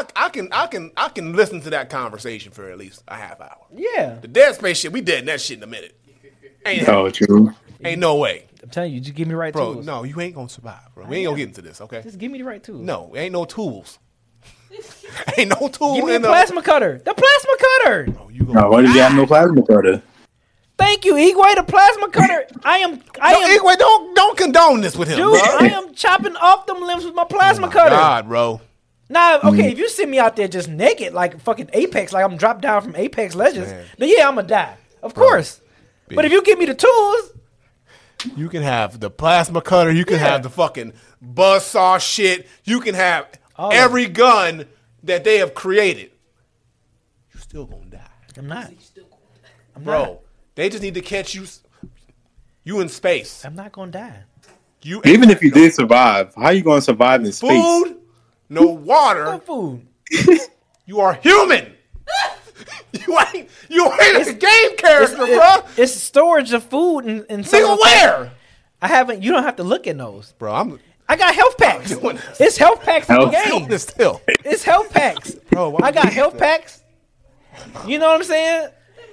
I can listen to that conversation for at least a half hour. Yeah. The Dead Space shit, we dead in that shit in a minute. True. Ain't no way. I'm telling you, just give me the right tools. Bro, no, you ain't gonna survive, bro. We ain't gonna get into this, okay? Just give me the right tools. No, ain't no tools. Ain't no tool. Give me a plasma cutter. The plasma cutter. Why do you have no plasma cutter? Thank you, Igwe. The plasma cutter. I am. Igwe, don't condone this with him, dude. Bro. I am chopping off them limbs with my plasma cutter. God, bro. Now, okay, if you send me out there just naked, like fucking Apex, like I'm dropped down from Apex Legends, then yeah, I'm gonna die, of course. But if you give me the tools, you can have the plasma cutter. You can have the fucking buzzsaw shit. You can have every gun that they have created. You're still gonna die. I'm not. Bro, they just need to catch you. You in space. I'm not gonna die. Even if you did survive, how you gonna survive in space? Food, no water. No food. You are human. You ain't a game character, bro. It's storage of food and Nigga, where? You don't have to look at those, bro. I got health packs. It's health packs in the game. It's health packs. Bro, I got health packs. You know what I'm saying?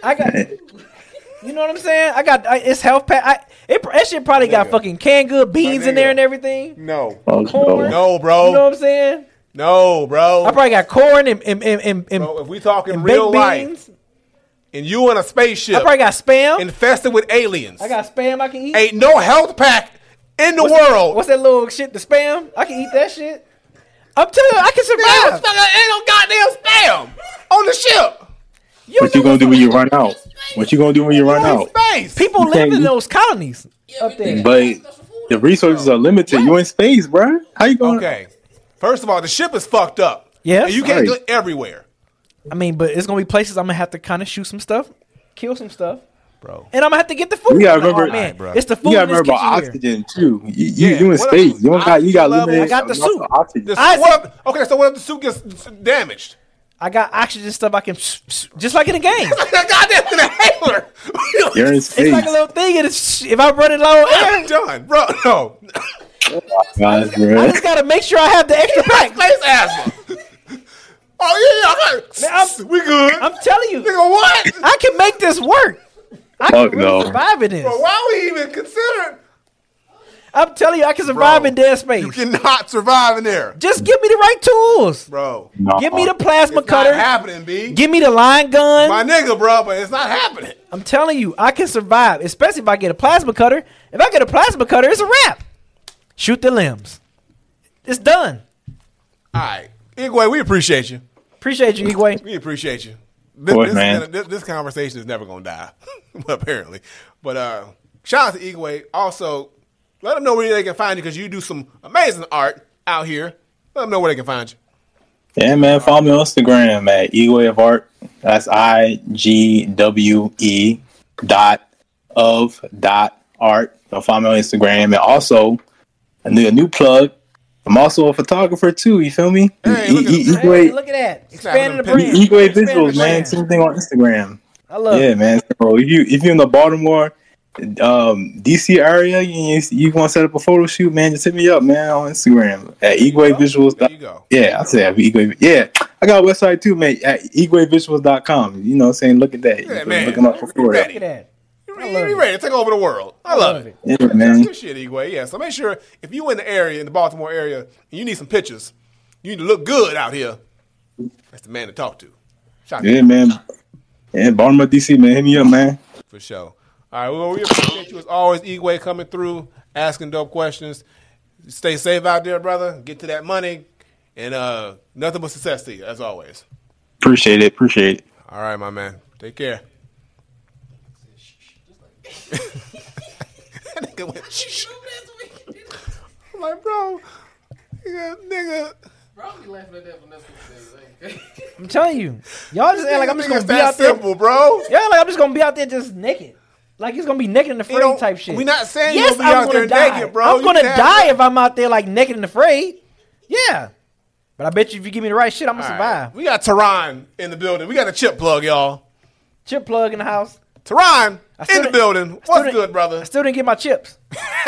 You know what I'm saying? It's health pack. That shit probably got fucking canned good beans in there and everything. No. Corn. No, bro. You know what I'm saying? No, bro. I probably got corn and bro, if we talking real life, and you in a spaceship, I probably got Spam infested with aliens. I got Spam I can eat. Ain't no health pack in the world. What's that little shit? The Spam? I can eat that shit. I'm telling you, I can survive. Ain't no goddamn Spam on the ship. What you gonna do when you run out? What you gonna do when you run out? Space. People live in those colonies up there, but the resources are limited. You in space, bro. How you going? Okay. First of all, the ship is fucked up. Yeah, and you can't do it everywhere. I mean, but it's gonna be places I'm gonna have to kind of shoot some stuff, kill some stuff, bro. And I'm gonna have to get the food. You gotta remember, man, it's the food. You gotta remember oxygen too. You in space. You got limited. I got the suit. Okay, so what if the suit gets damaged? I got oxygen stuff I can just like in a game. Goddamn inhaler. You're in It's space. like a little thing, and if I run it low on air, I'm done, bro. No. God, I bro. just gotta make sure I have the extra pack. Space asthma. Oh yeah, Man, we good. I'm telling you, Nigga, what? I can make this work. I Fuck can really no. survive in this. Bro, why we even consider? I'm telling you, I can survive Bro, in dead space. You cannot survive in there, Just give me the right tools. bro. No. Give me the plasma It's cutter. not happening, B. Give me the line gun. My nigga, bro, but it's not happening. I'm telling you, I can survive, especially if I get a plasma cutter. If I get a plasma cutter, it's a wrap. Shoot the limbs. It's done. All right, Igwe, we appreciate you. Appreciate you, Igwe. We appreciate you. course, man. This conversation is never gonna die, apparently. But shout out to Igwe. Also, let them know where they can find you because you do some amazing art out here. Let them know where they can find you. Yeah, man. Follow me on Instagram at Igwe of Art. That's IGWE .of.art. So follow me on Instagram. And also, a new plug. I'm also a photographer too. You feel me? Hey, look at him. Hey, look at that. Expanding the brand. Igwe Expanding Visuals, the man. brand. Same thing on Instagram. I love Yeah, it. man. So if you're in the Baltimore, DC area, you want to set up a photo shoot, man, just hit me up, man, on Instagram at Igwe Visuals. There you go. Yeah, I say Igwe. Yeah, I got a website too, man, at EgweVisuals.com. You know what I'm saying? Look at that. Yeah, man. Looking up for You it. ready. Look at that. You ready to take over the world. I love it. Yeah, That's man. good shit, Igwe. Yeah, so make sure if you in the area, in the Baltimore area, and you need some pictures, you need to look good out here, that's the man to talk to. Shout out to Yeah, you. man. Yeah, Baltimore, DC, man. Hit me up, man. For sure. All right, well, we appreciate you as always, Igwe, coming through, asking dope questions. Stay safe out there, brother. Get to that money, and nothing but success to you, as always. Appreciate it. All right, my man. Take care. That nigga went, shh. I'm like, bro, nigga. Bro, be laughing at that Vanessa today. I'm telling you. Y'all just act like I'm just going Nigga's to be that out there. simple, bro. Yeah, like I'm just going to be out there just naked. Like it's going to be naked and You afraid know, type shit. we not saying yes, you'll be out there gonna die. naked, bro. I'm You going to can't- die if I'm out there like naked and afraid. Yeah. But I bet you if you give me the right shit, I'm going to All survive. right. We got Teron in the building. We got a chip plug, y'all. Chip plug in the house. Teron in still the didn't- building. still What's didn't- good, brother? I still didn't get my chips.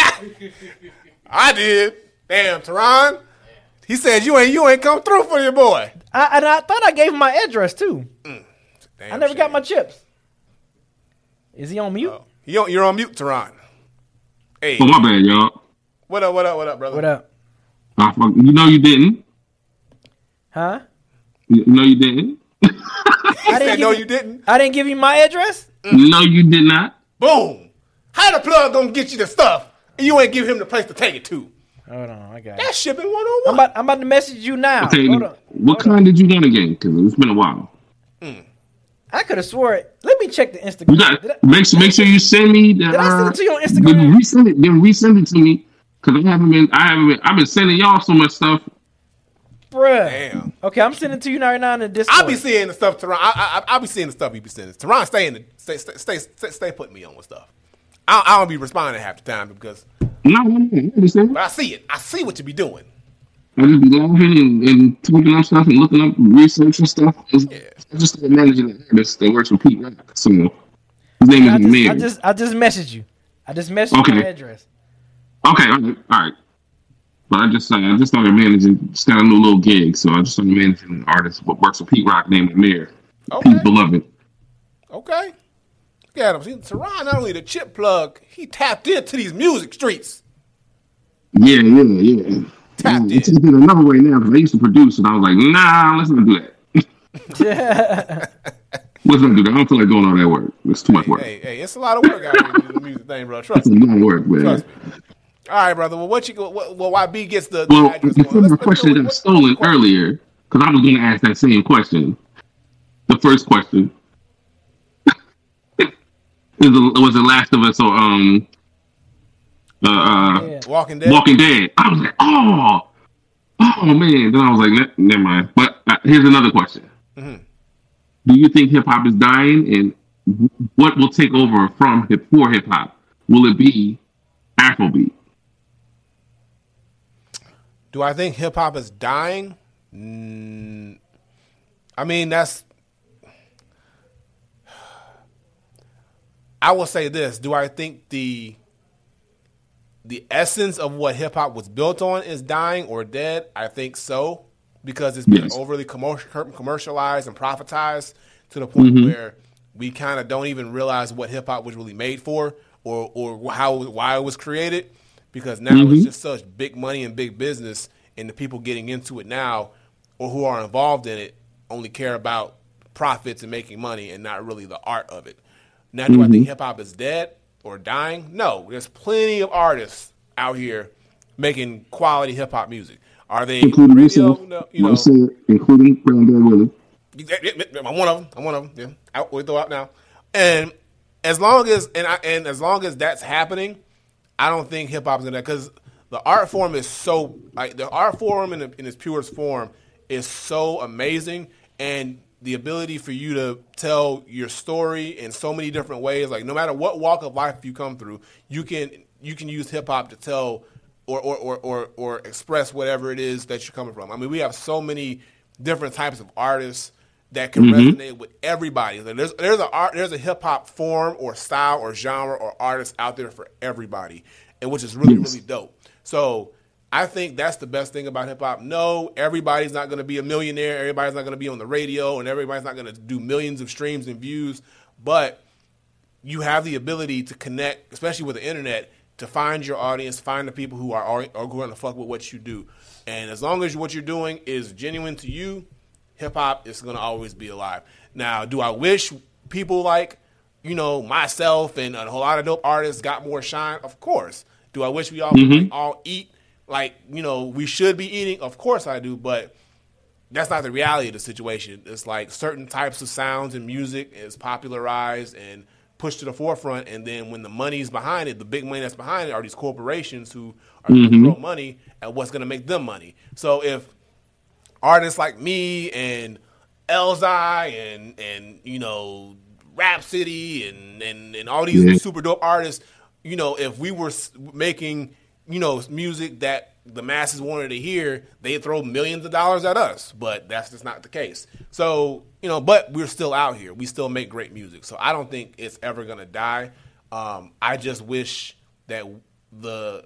I did. Damn, Teron. He said you ain't come through for your boy. I thought I gave him my address too. Damn I never got shame. my chips. Is he on mute? Oh. You're on mute, Teron. Hey, Oh, my bad, y'all. what up, brother? What up? You know you didn't. Huh? You know you didn't. He I said didn't no, give you didn't. I didn't give you my address? No, you did not. Boom. How the plug gonna get you the stuff and you ain't give him the place to take it to? Hold on, I got it. That's shipping 101. I'm about to message you now. Okay, Hold on. what kind did you want again? Because it's been a while. I could have swore it. Let me check the You Instagram. got Did make sure you send me the. I send it to you on Then Instagram? resend it to me because I've been sending y'all so much stuff. Bruh. Damn. Okay, I'm sending it to you right now in the Discord. I be seeing the stuff, Teron. I be seeing the stuff he be sending. Teron, stay putting me on with stuff. I don't be responding half the time because, No, I understand. but I see it. I see what you be doing. I just be laughing and typing up stuff and looking up research and stuff. I just started managing an artist that works for Pete Rock. So his name is Mayor. I just messaged you. I just messaged you Okay. my address. Okay, all right. But I just started managing, just got a new little gig, so I just started managing an artist what works for Pete Rock named Amir. Okay. Pete Beloved. Okay. Look at him. See, Teron, not only the chip plug, he tapped into these music streets. Yeah. Tapped in. It's in another way now because I used to produce, and I was like, nah, let's not do that. Let's not do that. I don't feel like doing all that work. It's too much work. Hey, it's a lot of work out here to do the music thing, bro. Trust It's a me. lot of work, man. Trust me. All right, brother. Well, why B gets the Well, address before going? the question got stolen earlier, because I was going to ask that same question. The first question was The Last of Us or Yeah. Walking Dead. Walking Dead. I was like, oh man. Then I was like, never mind. But here's another question. Mm-hmm. Do you think hip hop is dying, and what will take over for hip hop? Will it be Afrobeat? Do I think hip hop is dying? I mean, I will say this. Do I think the essence of what hip-hop was built on is dying or dead? I think so, because it's been overly commercialized and profitized to the point where we kind of don't even realize what hip-hop was really made for or why it was created, because now it's just such big money and big business, and the people getting into it now or who are involved in it only care about profits and making money and not really the art of it. Now, do I think hip-hop is dead or dying? No. There's plenty of artists out here making quality hip-hop music. Are they including radio? No, including Granddad Willie. I'm one of them. Yeah, we throw out now. And as long as that's happening, I don't think hip-hop is gonna, because the art form is so, like, the art form in its purest form is so amazing, and the ability for you to tell your story in so many different ways, like no matter what walk of life you come through, you can use hip hop to tell or express whatever it is that you're coming from. I mean, we have so many different types of artists that can resonate with everybody. There's a hip hop form or style or genre or artist out there for everybody, and which is really really dope. So I think that's the best thing about hip-hop. No, everybody's not going to be a millionaire. Everybody's not going to be on the radio, and everybody's not going to do millions of streams and views. But you have the ability to connect, especially with the internet, to find your audience, find the people who are going to fuck with what you do. And as long as what you're doing is genuine to you, hip-hop is going to always be alive. Now, do I wish people like, myself and a whole lot of dope artists got more shine? Of course. Do I wish we all eat like, we should be eating? Of course I do, but that's not the reality of the situation. It's like certain types of sounds and music is popularized and pushed to the forefront, and then when the money's behind it, the big money that's behind it are these corporations who are going to throw money at what's going to make them money. So if artists like me and Elzhi and Rhapsody and all these super dope artists, if we were making music that the masses wanted to hear, they'd throw millions of dollars at us. But that's just not the case. So, but we're still out here. We still make great music. So I don't think it's ever going to die. I just wish that the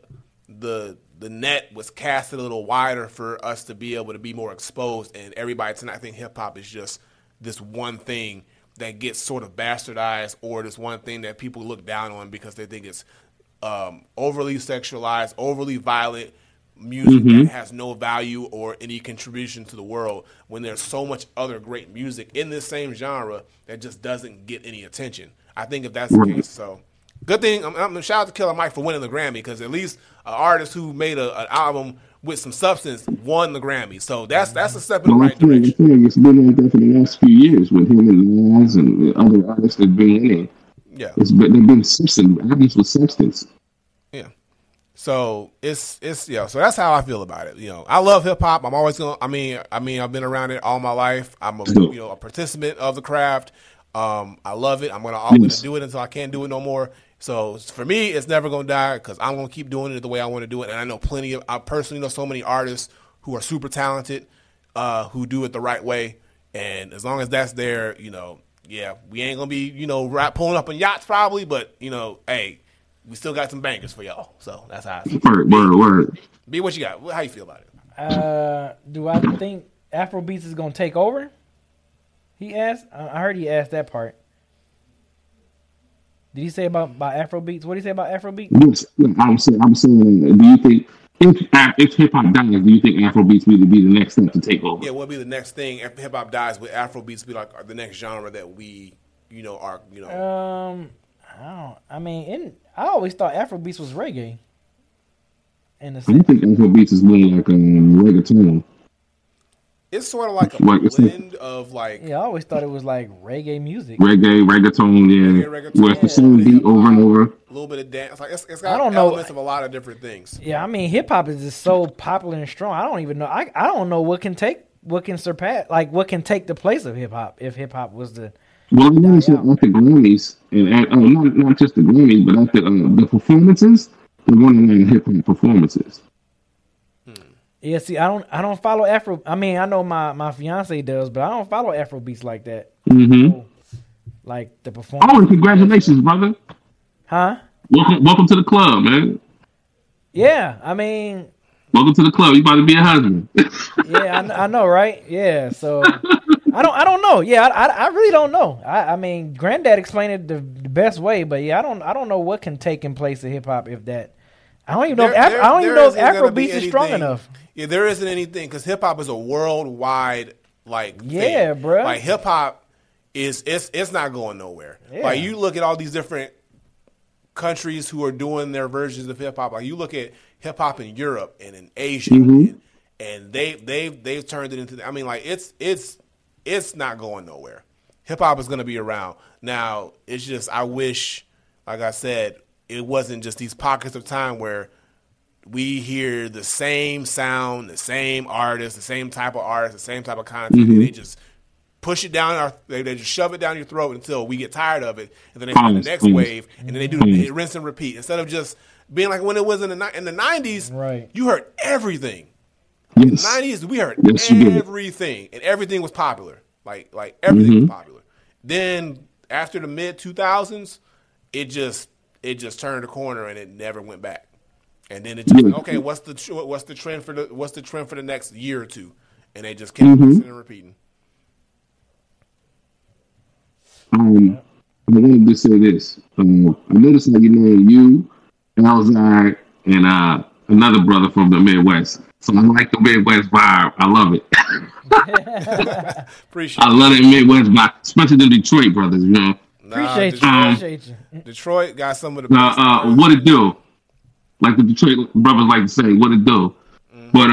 net was casted a little wider for us to be able to be more exposed. And everybody tonight, I think hip-hop is just this one thing that gets sort of bastardized, or this one thing that people look down on because they think it's overly sexualized, overly violent music that has no value or any contribution to the world, when there's so much other great music in this same genre that just doesn't get any attention. I think if that's the case, so good thing. I'm shout out to Killer Mike for winning the Grammy, because at least an artist who made an album with some substance won the Grammy. So that's a step in the right direction. It's been like that for the last few years with him and Nas and the other artists that have been in it. Yeah, they've been substance, albums with substance. Yeah. So it's so that's how I feel about it. I love hip hop. I'm always gonna. I mean, I've been around it all my life. I'm a participant of the craft. I love it. I'm always do it until I can't do it no more. So for me, it's never gonna die, because I'm gonna keep doing it the way I want to do it. And I know I personally know so many artists who are super talented, who do it the right way. And as long as that's there, we ain't gonna be pulling up on yachts probably, but hey, we still got some bangers for y'all. So that's how I feel. Word. B, what you got? How you feel about it? Do I think Afrobeats is gonna take over? He asked. I heard he asked that part. Did he say about Afrobeats? What did he say about Afrobeats? Yes, I'm saying. Do you think if hip hop dies, do you think Afrobeats will be the next thing to take over? Yeah, what will be the next thing if hip hop dies? Would Afrobeats be like the next genre that we, are? I always thought Afrobeats was reggae. I think Afrobeats is more like reggaeton. It's sort of like a blend of like. Yeah, I always thought it was like reggae music. Reggaeton, yeah. Where it's the same beat over and over. A little bit of dance. Like it's got elements of a lot of different things. Yeah, hip hop is just so popular and strong. I don't even know. I don't know what can surpass, like what can take the place of hip hop if hip hop was the. Well, I noticed at the Grammys, and not just the Grammys, but at the performances, they're running hip hop performances. Yeah, see, I don't follow Afro. I mean, I know my fiance does, but I don't follow Afro beats like that. Mm-hmm. Like the performance. Oh, congratulations, brother. Huh? Welcome to the club, man. Yeah, I mean. Welcome to the club. You about to be a husband. Yeah, I know, right? Yeah, so I don't know. Yeah, I really don't know. I mean, Granddad explained it the best way, but yeah, I don't know what can take in place of hip hop if that. I don't even know if Afrobeats is strong enough. Yeah, there isn't anything because hip hop is a worldwide thing. Bro. Like hip hop it's not going nowhere. Yeah. Like you look at all these different countries who are doing their versions of hip hop. Like you look at hip hop in Europe and in Asia, and they've turned it into. I mean, like it's not going nowhere. Hip hop is going to be around. Now it's just I wish, like I said, it wasn't just these pockets of time where we hear the same sound, the same artist, the same type of artist, the same type of content. And they just push it down they just shove it down your throat until we get tired of it, and then they find the next wave, and then they do rinse and repeat instead of just being like when it was in the 90s. Right, you heard everything. Yes. In the 90s, we heard everything, and everything was popular. Like everything was popular. Then after the mid 2000s, it just turned a corner and it never went back. And then it just okay, what's the trend for the next year or two? And they just kept rinsing and repeating. I wanted to say this. I noticed that you, Elzad, and another brother from the Midwest. So I like the Midwest vibe. I love it. Appreciate I love that Midwest vibe, especially the Detroit brothers, you know. Appreciate you. Detroit got some of the best. What it do? Like the Detroit brothers like to say, what it do? But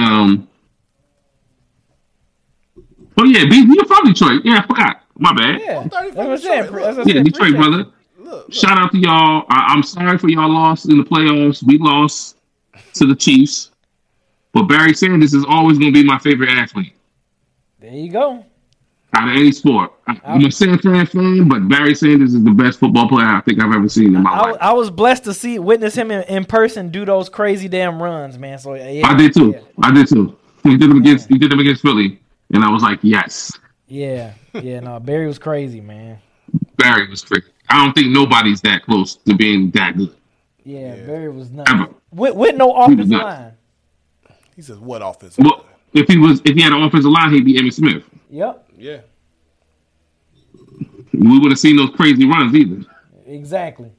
oh yeah, you're from Detroit. Yeah, I forgot. My bad. Yeah, that's what I'm saying. Yeah, Detroit brother. Look. Shout out to y'all. I'm sorry for y'all loss in the playoffs. We lost to the Chiefs, but Barry Sanders is always going to be my favorite athlete. There you go. Out of any sport, I'm a San Fran fan, but Barry Sanders is the best football player I think I've ever seen in my life. I was blessed to witness him in person do those crazy damn runs, man. So yeah, I did too. He did them against Philly, and I was like, yes. Yeah. No, Barry was crazy, man. Barry was crazy. I don't think nobody's that close to being that good. Yeah. Barry was nuts. With no offensive line. He says, "What offensive line?" If he had an offensive line, he'd be Emmitt Smith. Yep. Yeah. We would have seen those crazy runs either. Exactly.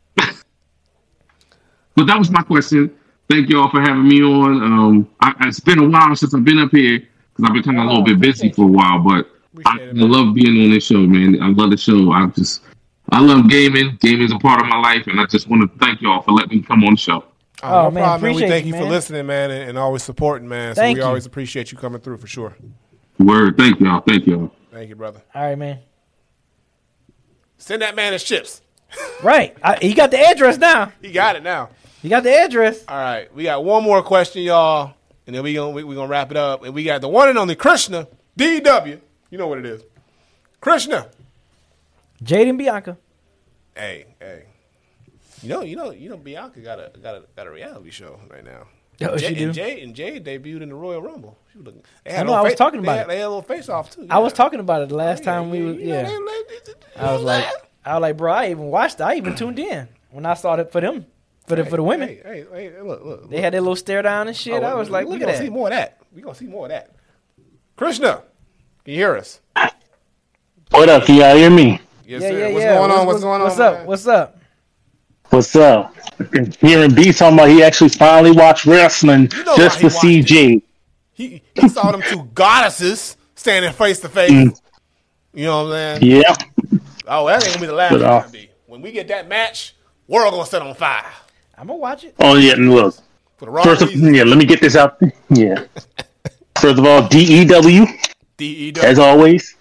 But that was my question. Thank you all for having me on. It's been a while since I've been up here because I've been kind of a little bit busy for a while, but I love being on this show, man. I love the show. I love gaming. Gaming is a part of my life, and I just want to thank you all for letting me come on the show. No problem, man. We thank you for listening, man, and always supporting, man. So we always appreciate you coming through for sure. Word. Thank y'all. Thank y'all. Thank you, brother. All right, man. Send that man his chips. Right. He got the address now. He got it now. He got the address. All right. We got one more question, y'all, and then we're gonna wrap it up. And we got the one and only Krishna, DW. You know what it is. Krishna. Jaden Bianca. Hey. You know Bianca got a reality show right now. Oh, she do? And Jay debuted in the Royal Rumble. She was looking, I was talking about it. They had a little face off too. I was talking about it the last time we was. Yeah. I was like, bro, I even watched it. I even tuned in when I saw it for them, for the women. Hey, look. They had their little stare down and shit. I was like, look at that. See more of that. We gonna see more of that. Krishna, can you hear us? What up? Can y'all hear me? Yes, sir. What's going on? What's going on? What's up? Hearing B talking about he actually finally watched wrestling just to see Jade. He saw them two goddesses standing face to face. You know what I'm saying? Yeah. Oh, that ain't gonna be the last time. When we get that match, world gonna set on fire. I'm gonna watch it. Oh yeah, and look. First of let me get this out. Yeah. First of all, DEW. As always.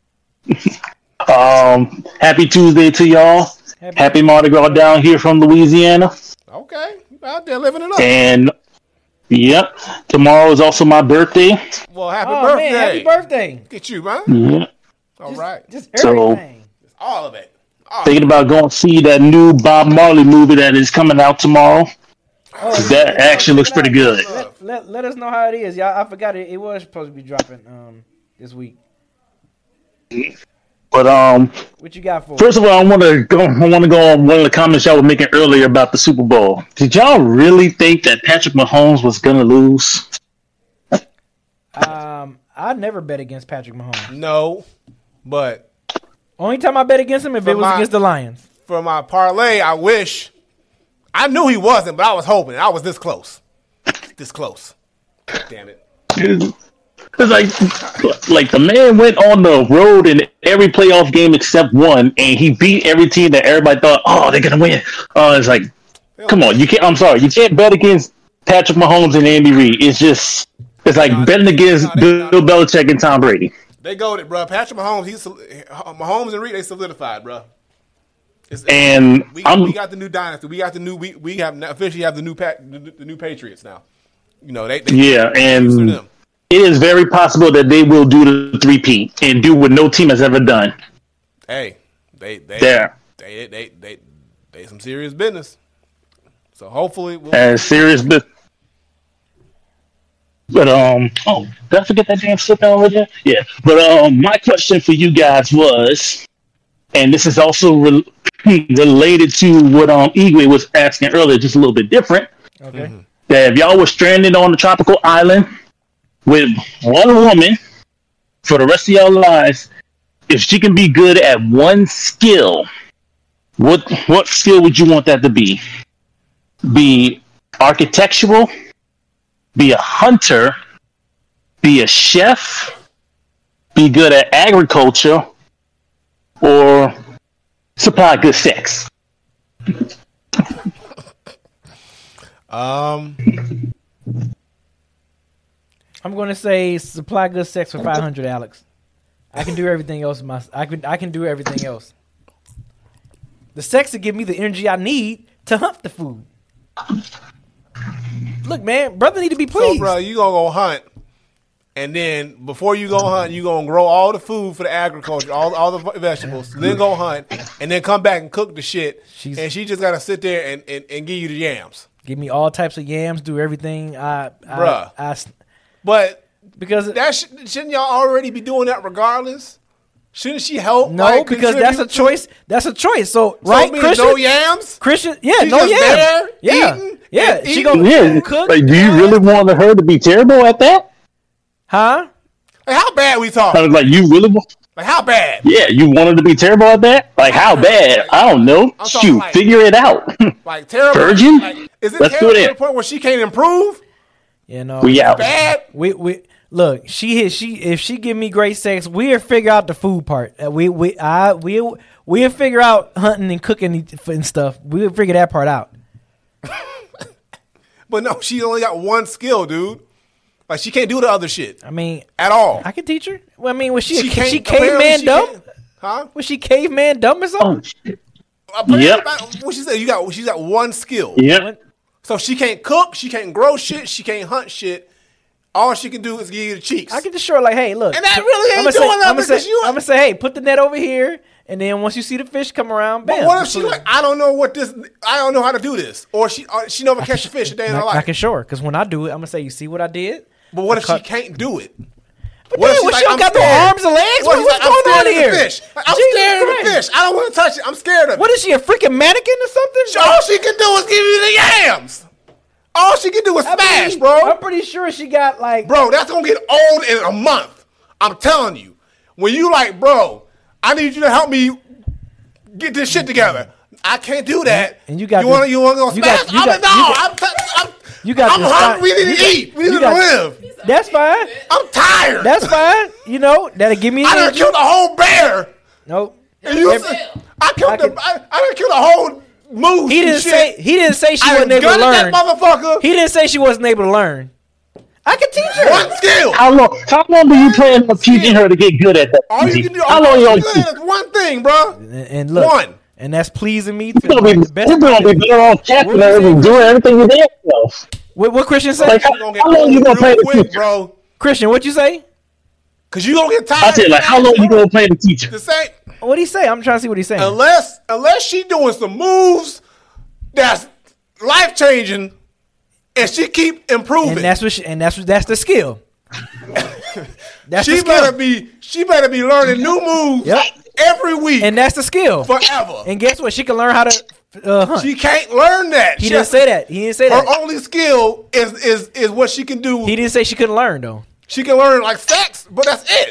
Happy Tuesday to y'all. Happy Mardi Gras down here from Louisiana. Okay, out there living it up. And yep, tomorrow is also my birthday. Well, happy birthday! Man, happy birthday! Look at you, man. Yeah. All right. Just everything. Just all of it. Thinking about going to see that new Bob Marley movie that is coming out tomorrow. That actually looks pretty good. Let us know how it is, y'all. I forgot it was supposed to be dropping this week. But what you got for? First of all, I want to go on one of the comments y'all were making earlier about the Super Bowl. Did y'all really think that Patrick Mahomes was gonna lose? I never bet against Patrick Mahomes. No, but only time I bet against him if it was against the Lions. For my parlay, I wish. I knew he wasn't, but I was hoping. I was this close. This close. Damn it. It's like the man went on the road in every playoff game except one, and he beat every team that everybody thought, oh, they're gonna win. It's like, come on, you can't. I'm sorry, you can't bet against Patrick Mahomes and Andy Reid. It's like betting against Bill Belichick and Tom Brady. They go it, bro. Patrick Mahomes, Mahomes and Reid, they solidified, bro. We got the new dynasty. We got the new. We have officially have the new Patriots now. You know they and it is very possible that they will do the 3-peat and do what no team has ever done. Hey, they some serious business. So hopefully serious business. But did I forget that damn slip down over there? Yeah. But my question for you guys was, and this is also related to what Igwe was asking earlier, just a little bit different. Okay. Mm-hmm. That if y'all were stranded on a tropical island with one woman for the rest of your lives, if she can be good at one skill, what skill would you want that to be? Be architectural, be a hunter, be a chef, be good at agriculture, or supply good sex? I'm going to say supply good sex for 500, Alex. I can do everything else. I can do everything else. The sex will give me the energy I need to hunt the food. Look, man, brother need to be pleased. So, bro, you going to go hunt, and then before you go hunt, you going to grow all the food for the agriculture, all the vegetables, then go hunt, and then come back and cook the shit, and she just got to sit there and give you the yams. Give me all types of yams, do everything. But because shouldn't y'all already be doing that regardless? Shouldn't she help? No, because that's a choice. That's a choice. So right, Christian, no yams. Christian, yeah, she's no just yams. There, yeah, eating, yeah. and She eating. gonna cook. Like, do you really want her to be terrible at that? Huh? Like, how bad we talking? Like, you really want? Like, how bad? Yeah, you want her to be terrible at that? Like, how bad? I don't know. Shoot, figure it out. Like terrible. Virgin? Like, is it terrible to the point where she can't improve? You know, we out. Bad. We look. If she give me great sex, we'll figure out the food part. We'll figure out hunting and cooking and stuff. We'll figure that part out. But no, she only got one skill, dude. Like, she can't do the other shit. I mean, at all. I can teach her. Well, I mean, was she caveman dumb? Huh? Was she caveman dumb or something? Yep. What she said? She's got one skill. Yep. So she can't cook. She can't grow shit. She can't hunt shit. All she can do is give you the cheeks. I can just show her, like, hey, look. And that really ain't doing nothing because you. I'm gonna say, hey, put the net over here, and then once you see the fish come around, bam. But what if she like, I don't know how to do this, or she never catch a fish a day in her life? I can show her because when I do it, I'm gonna say, you see what I did? But what if she can't do it? But what if she don't got no arms and legs? What's going on here? I'm scared of the fish. I don't want to touch it. I'm scared of it. What is she, a freaking mannequin or something? All she can do is give you the yams. All she can do is smash, bro. I'm pretty sure she got like... Bro, that's going to get old in a month. I'm telling you. When you like, bro, I need you to help me get this shit together. I can't do that. And you got... You want to go smash? I'm hungry. We need to eat. We need to live. That's fine. I'm tired. That's fine. You know, that'll give me... I done killed a whole bear. Nope. And I done killed a whole moose. He didn't say she wasn't able to learn. That motherfucker. He didn't say she wasn't able to learn. I can teach her. One skill. How long do you plan on teaching her to get good at that? All you can do is one thing, bro. And look. One. And that's pleasing me. You're going to be better off catching her and doing everything you did. What Christian say? Like, how long you going to play the teacher? Bro? Christian, what you say? Because you going to get tired. I said, like, how long you going to play the teacher? The same. What'd he say? I'm trying to see what he's saying. Unless she doing some moves that's life-changing, and she keep improving. And that's the skill. She better be learning new moves every week. And that's the skill. Forever. And guess what? She can learn how to hunt. She can't learn that. He didn't say that. Her only skill is what she can do. He didn't say she couldn't learn though. She can learn like sex, but that's it.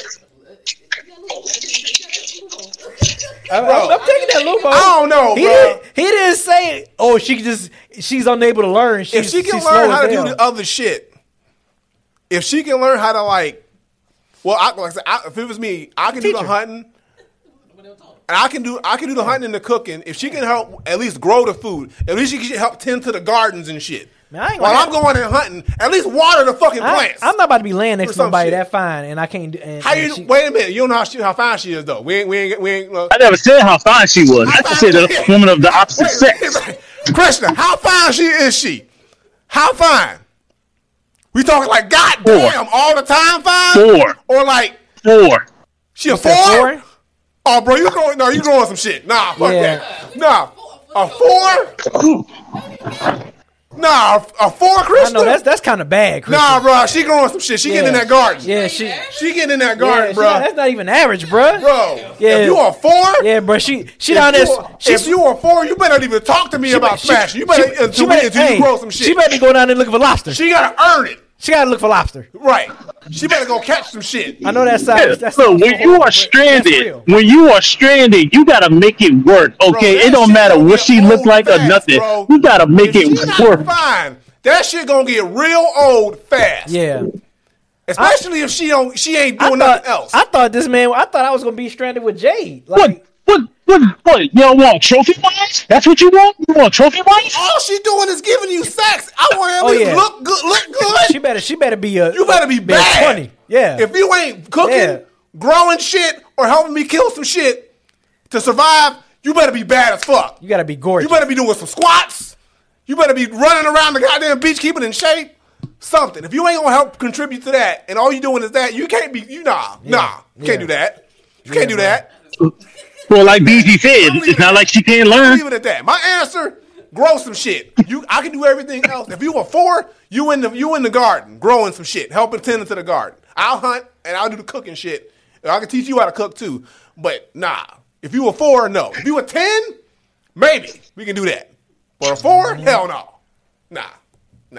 I'm taking that loophole. I don't know, bro. He didn't say, oh, she's unable to learn. If she can learn how to do the other shit, if she can learn how to like I said, if it was me, I can do the hunting. And I can do the hunting and the cooking. If she can help at least grow the food, at least she can help tend to the gardens and shit. Man, while I'm going and hunting, at least water the fucking plants. I'm not about to be laying next to somebody that fine, and I can't do. Wait a minute, you don't know how fine she is though. We ain't. I never said how fine she was. I just said a woman of the opposite sex. Krishna, how fine is she? How fine? We talking like goddamn all the time fine? 4. Or like 4. She a 4? Oh, bro, you growing some shit. Nah, fuck that. Nah, a 4? Nah, a 4, Krishna? I know that's kind of bad, Krishna. Nah, bro, she growing some shit. She getting in that garden. Yeah, she getting in that garden, bro. That's not even average, bro. Bro, yeah. If you a 4? Yeah, bro, she down there. If you a 4, you better not even talk to me about fashion. You better until you grow some shit. She better be going down there looking for lobster. She gotta earn it. She gotta look for lobster. Right. She better go catch some shit. I know that sounds. Yeah. So when you are stranded, you gotta make it work. Okay, bro, it don't matter what she look like or nothing. Bro. You gotta make it work. Fine. That shit gonna get real old fast. Yeah. Especially if she ain't doing nothing else. I thought I was gonna be stranded with Jade. Like, What? You don't want trophy wife? That's what you want? You want trophy wife? All she doing is giving you sex. I want her to look good. She better be a. You better be bad. 20. Yeah. If you ain't cooking, growing shit, or helping me kill some shit to survive, you better be bad as fuck. You gotta be gorgeous. You better be doing some squats. You better be running around the goddamn beach, keeping in shape. Something. If you ain't gonna help contribute to that, and all you doing is that, you can't be. You can't do that. You can't do that. Well, like BG said, it's not like she can't learn. Leave it at that. My answer: grow some shit. I can do everything else. If you a 4, you in the garden, growing some shit, helping tend to the garden. I'll hunt and I'll do the cooking shit. I can teach you how to cook too. But nah, if you a 4, no. If you a 10, maybe we can do that. But a 4, hell no. Nah.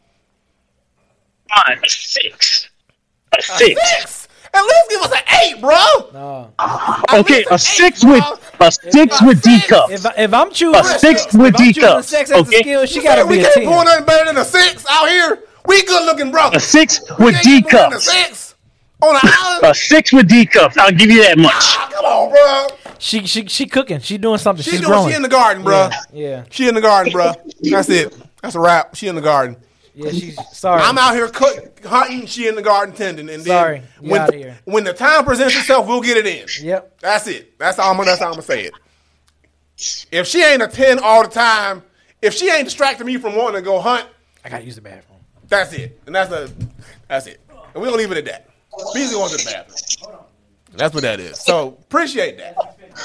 Fine, a 6. A 6. At least give us an 8, bro. No. Okay, a 6 with D cups. If I'm choosing a 6 with D cups, okay. Skill, she gotta be a 10. We can't pull nothing better than a 6 out here. We good looking brothers. A 6 with D cups. A 6 on an island. A 6 with D cups. I'll give you that much. Come on, bro. She cooking. She doing something. She's growing. She in the garden, bro. Yeah. She in the garden, bro. That's it. That's a wrap. She in the garden. Yeah, she's sorry. I'm out here hunting. She in the garden tending, and then when the time presents itself, we'll get it in. Yep, that's it. That's how I'm gonna say it. If she ain't a 10 all the time, if she ain't distracting me from wanting to go hunt, I gotta use the bathroom. That's it, and that's it. And we're gonna leave it at that. Beasley wants the bathroom. That's what that is. So appreciate that.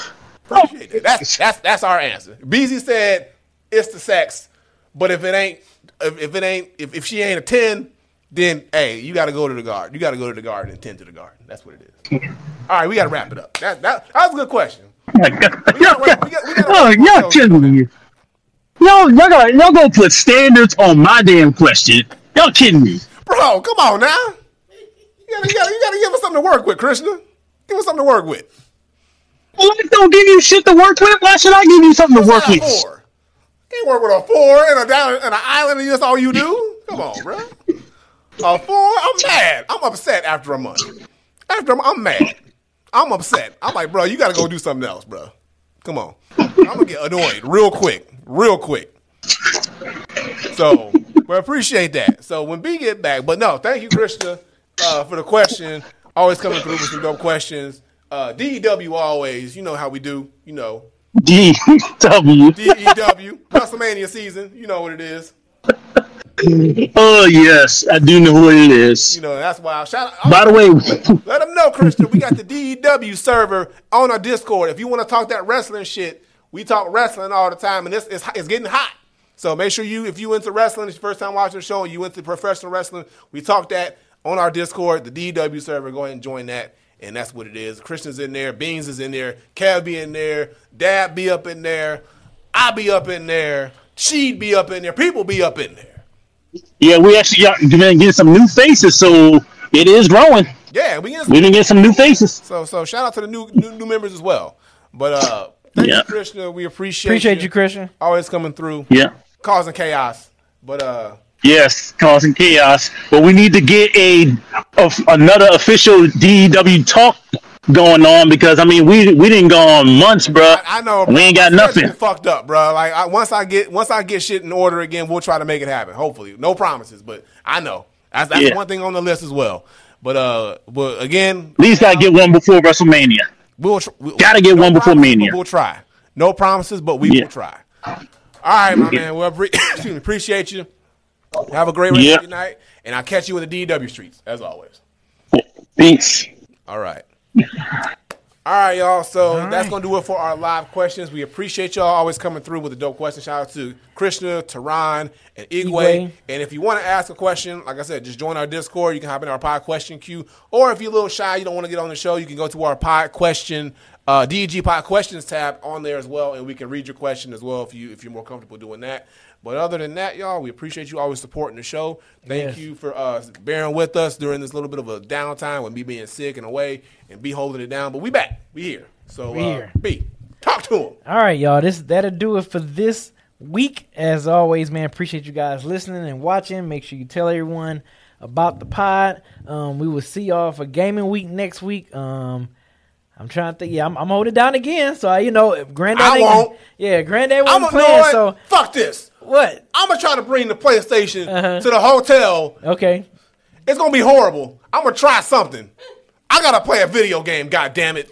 That's our answer. Beasley said it's the sex, but if she ain't a 10, then hey, you got to go to the garden. You got to go to the garden and tend to the garden. That's what it is. All right, we got to wrap it up. That was a good question. Y'all kidding me? Y'all gonna put standards on my damn question? Y'all kidding me? Bro, come on now. You gotta give us something to work with, Krishna. Give us something to work with. Life don't give you shit to work with. Why should I give you something to work with? Can't work with a 4 and an island and that's all you do? Come on, bro. A 4? I'm mad. I'm upset after a month. I'm mad. I'm upset. I'm like, bro, you got to go do something else, bro. Come on. I'm going to get annoyed real quick. So, we appreciate that. So, when B get back, but no, thank you, Krishna, for the question. Always coming through with some dope questions. DEW always, you know how we do, you know. DEW. WrestleMania season. You know what it is. Oh, yes. I do know what it is. You know, that's why. By the way, let them know, Christian. We got the DEW server on our Discord. If you want to talk that wrestling shit, we talk wrestling all the time, and it's getting hot. So make sure if you into wrestling, it's your first time watching the show, and you into professional wrestling, we talk that on our Discord, the DW server. Go ahead and join that, and that's what it is. Christian's in there, Beans is in there, Kev be in there, Dad be up in there, I be up in there, Sheed be up in there, people be up in there. Yeah, we actually got getting some new faces, so it is growing. Yeah, we didn't get some new faces. So shout out to the new members as well. But thank you, Christian. We appreciate you, Christian. Always coming through. Yeah. Causing chaos. But yes, causing chaos. But we need to get another official DEW talk going on, because I mean we didn't go on months, bro. I know, bro. We ain't got nothing. Fucked up, bro. Like once I get shit in order again, we'll try to make it happen. Hopefully, no promises, but I know that's one thing on the list as well. But again, at least gotta get one before WrestleMania. Gotta get one before Mania. We'll try. No promises, but we will try. All right, my man. Well, appreciate you. Have a great rest of your night, and I'll catch you in the DW streets as always. Peace. All right. All right, y'all. So that's going to do it for our live questions. We appreciate y'all always coming through with a dope question. Shout out to Krishna, Tehran, and Igwe. And if you want to ask a question, like I said, just join our Discord. You can hop in our pod question queue. Or if you're a little shy, you don't want to get on the show, you can go to our pod question, DG pod questions tab on there as well, and we can read your question as well if you're more comfortable doing that. But other than that, y'all, we appreciate you always supporting the show. Thank you for bearing with us during this little bit of a downtime with me being sick and away and B holding it down. But we back. We here. So, B, talk to him. All right, y'all. That'll do it for this week. As always, man, appreciate you guys listening and watching. Make sure you tell everyone about the pod. We will see y'all for Gaming Week next week. I'm trying to think. Yeah, I'm holding it down again. So, Granddad. I won't. Yeah, Granddad wasn't playing. So fuck this. What? I'm going to try to bring the PlayStation to the hotel. Okay. It's going to be horrible. I'm going to try something. I got to play a video game, goddammit.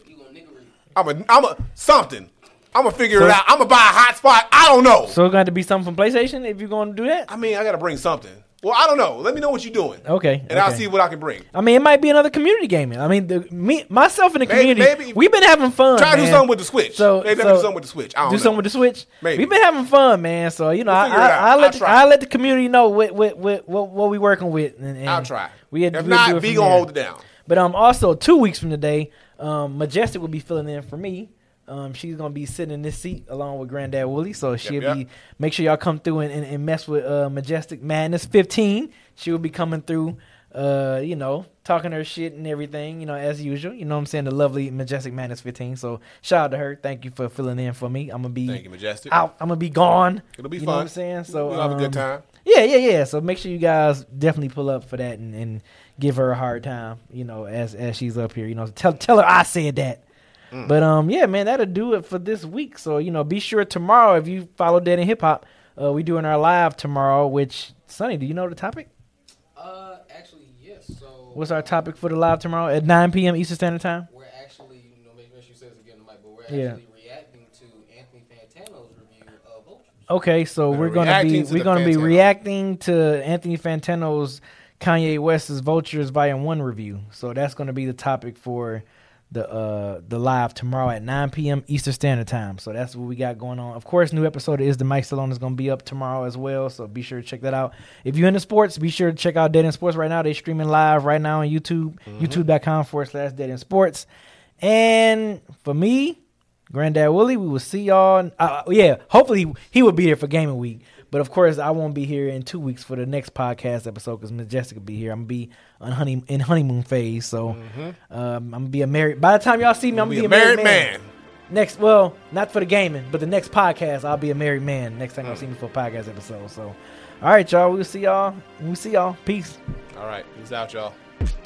Something. I'm going to figure it out. I'm going to buy a hotspot. I don't know. So it's going to be something from PlayStation if you're going to do that? I mean, I got to bring something. Well, I don't know. Let me know what you're doing. Okay. And I'll see what I can bring. I mean, it might be another community gaming. I mean, myself in the community, we've been having fun. Try to do something with the Switch. Maybe do something with the Switch. I don't know. Something with the Switch? Maybe. We've been having fun, man. So, I'll let the community know what we working with. And I'll try. If not, B going to hold it down. But also, 2 weeks from today, Majestic will be filling in for me. She's gonna be sitting in this seat along with Granddad Wooly, so she'll be. Make sure y'all come through and mess with Majestic Madness 15. She will be coming through, talking her shit and everything, as usual. You know what I'm saying? The lovely Majestic Madness 15. So shout out to her. Thank you for filling in for me. I'm gonna be Thank you, Majestic. out. I'm gonna be gone. It'll be fun. fun. You know what I'm saying? So we'll have a good time. Yeah. So make sure you guys definitely pull up for that and give her a hard time. As she's up here. Tell her I said that. But man, that'll do it for this week. So be sure tomorrow, if you follow Dead in Hip Hop, we doing our live tomorrow. Which Sonny, do you know the topic? Actually, yes. So what's our topic for the live tomorrow at 9 p.m. Eastern Standard Time? We're actually, make sure you say this again, Mike, but we're actually reacting to Anthony Fantano's review of Vultures. Okay, so we're gonna be reacting to Anthony Fantano's Kanye West's Vultures Volume 1 review. So that's gonna be the topic for the live tomorrow at 9 p.m. Eastern Standard Time. So that's what we got going on. Of course, new episode of Is the Mic Still On is going to be up tomorrow as well. So be sure to check that out. If you're into sports, be sure to check out Dead End Sports right now. They're streaming live right now on YouTube, youtube.com/Dead End Sports. And for me, Granddad Wooly, we will see y'all. Hopefully he will be there for Gaming Week. But, of course, I won't be here in 2 weeks for the next podcast episode because Majestic will be here. I'm going to be in honeymoon phase. So I'm going to be a married. By the time y'all see me, I'm going to be a married man. Not for the gaming, but the next podcast, I'll be a married man next time y'all see me for a podcast episode. So, all right, y'all. We'll see y'all. Peace. All right. Peace out, y'all.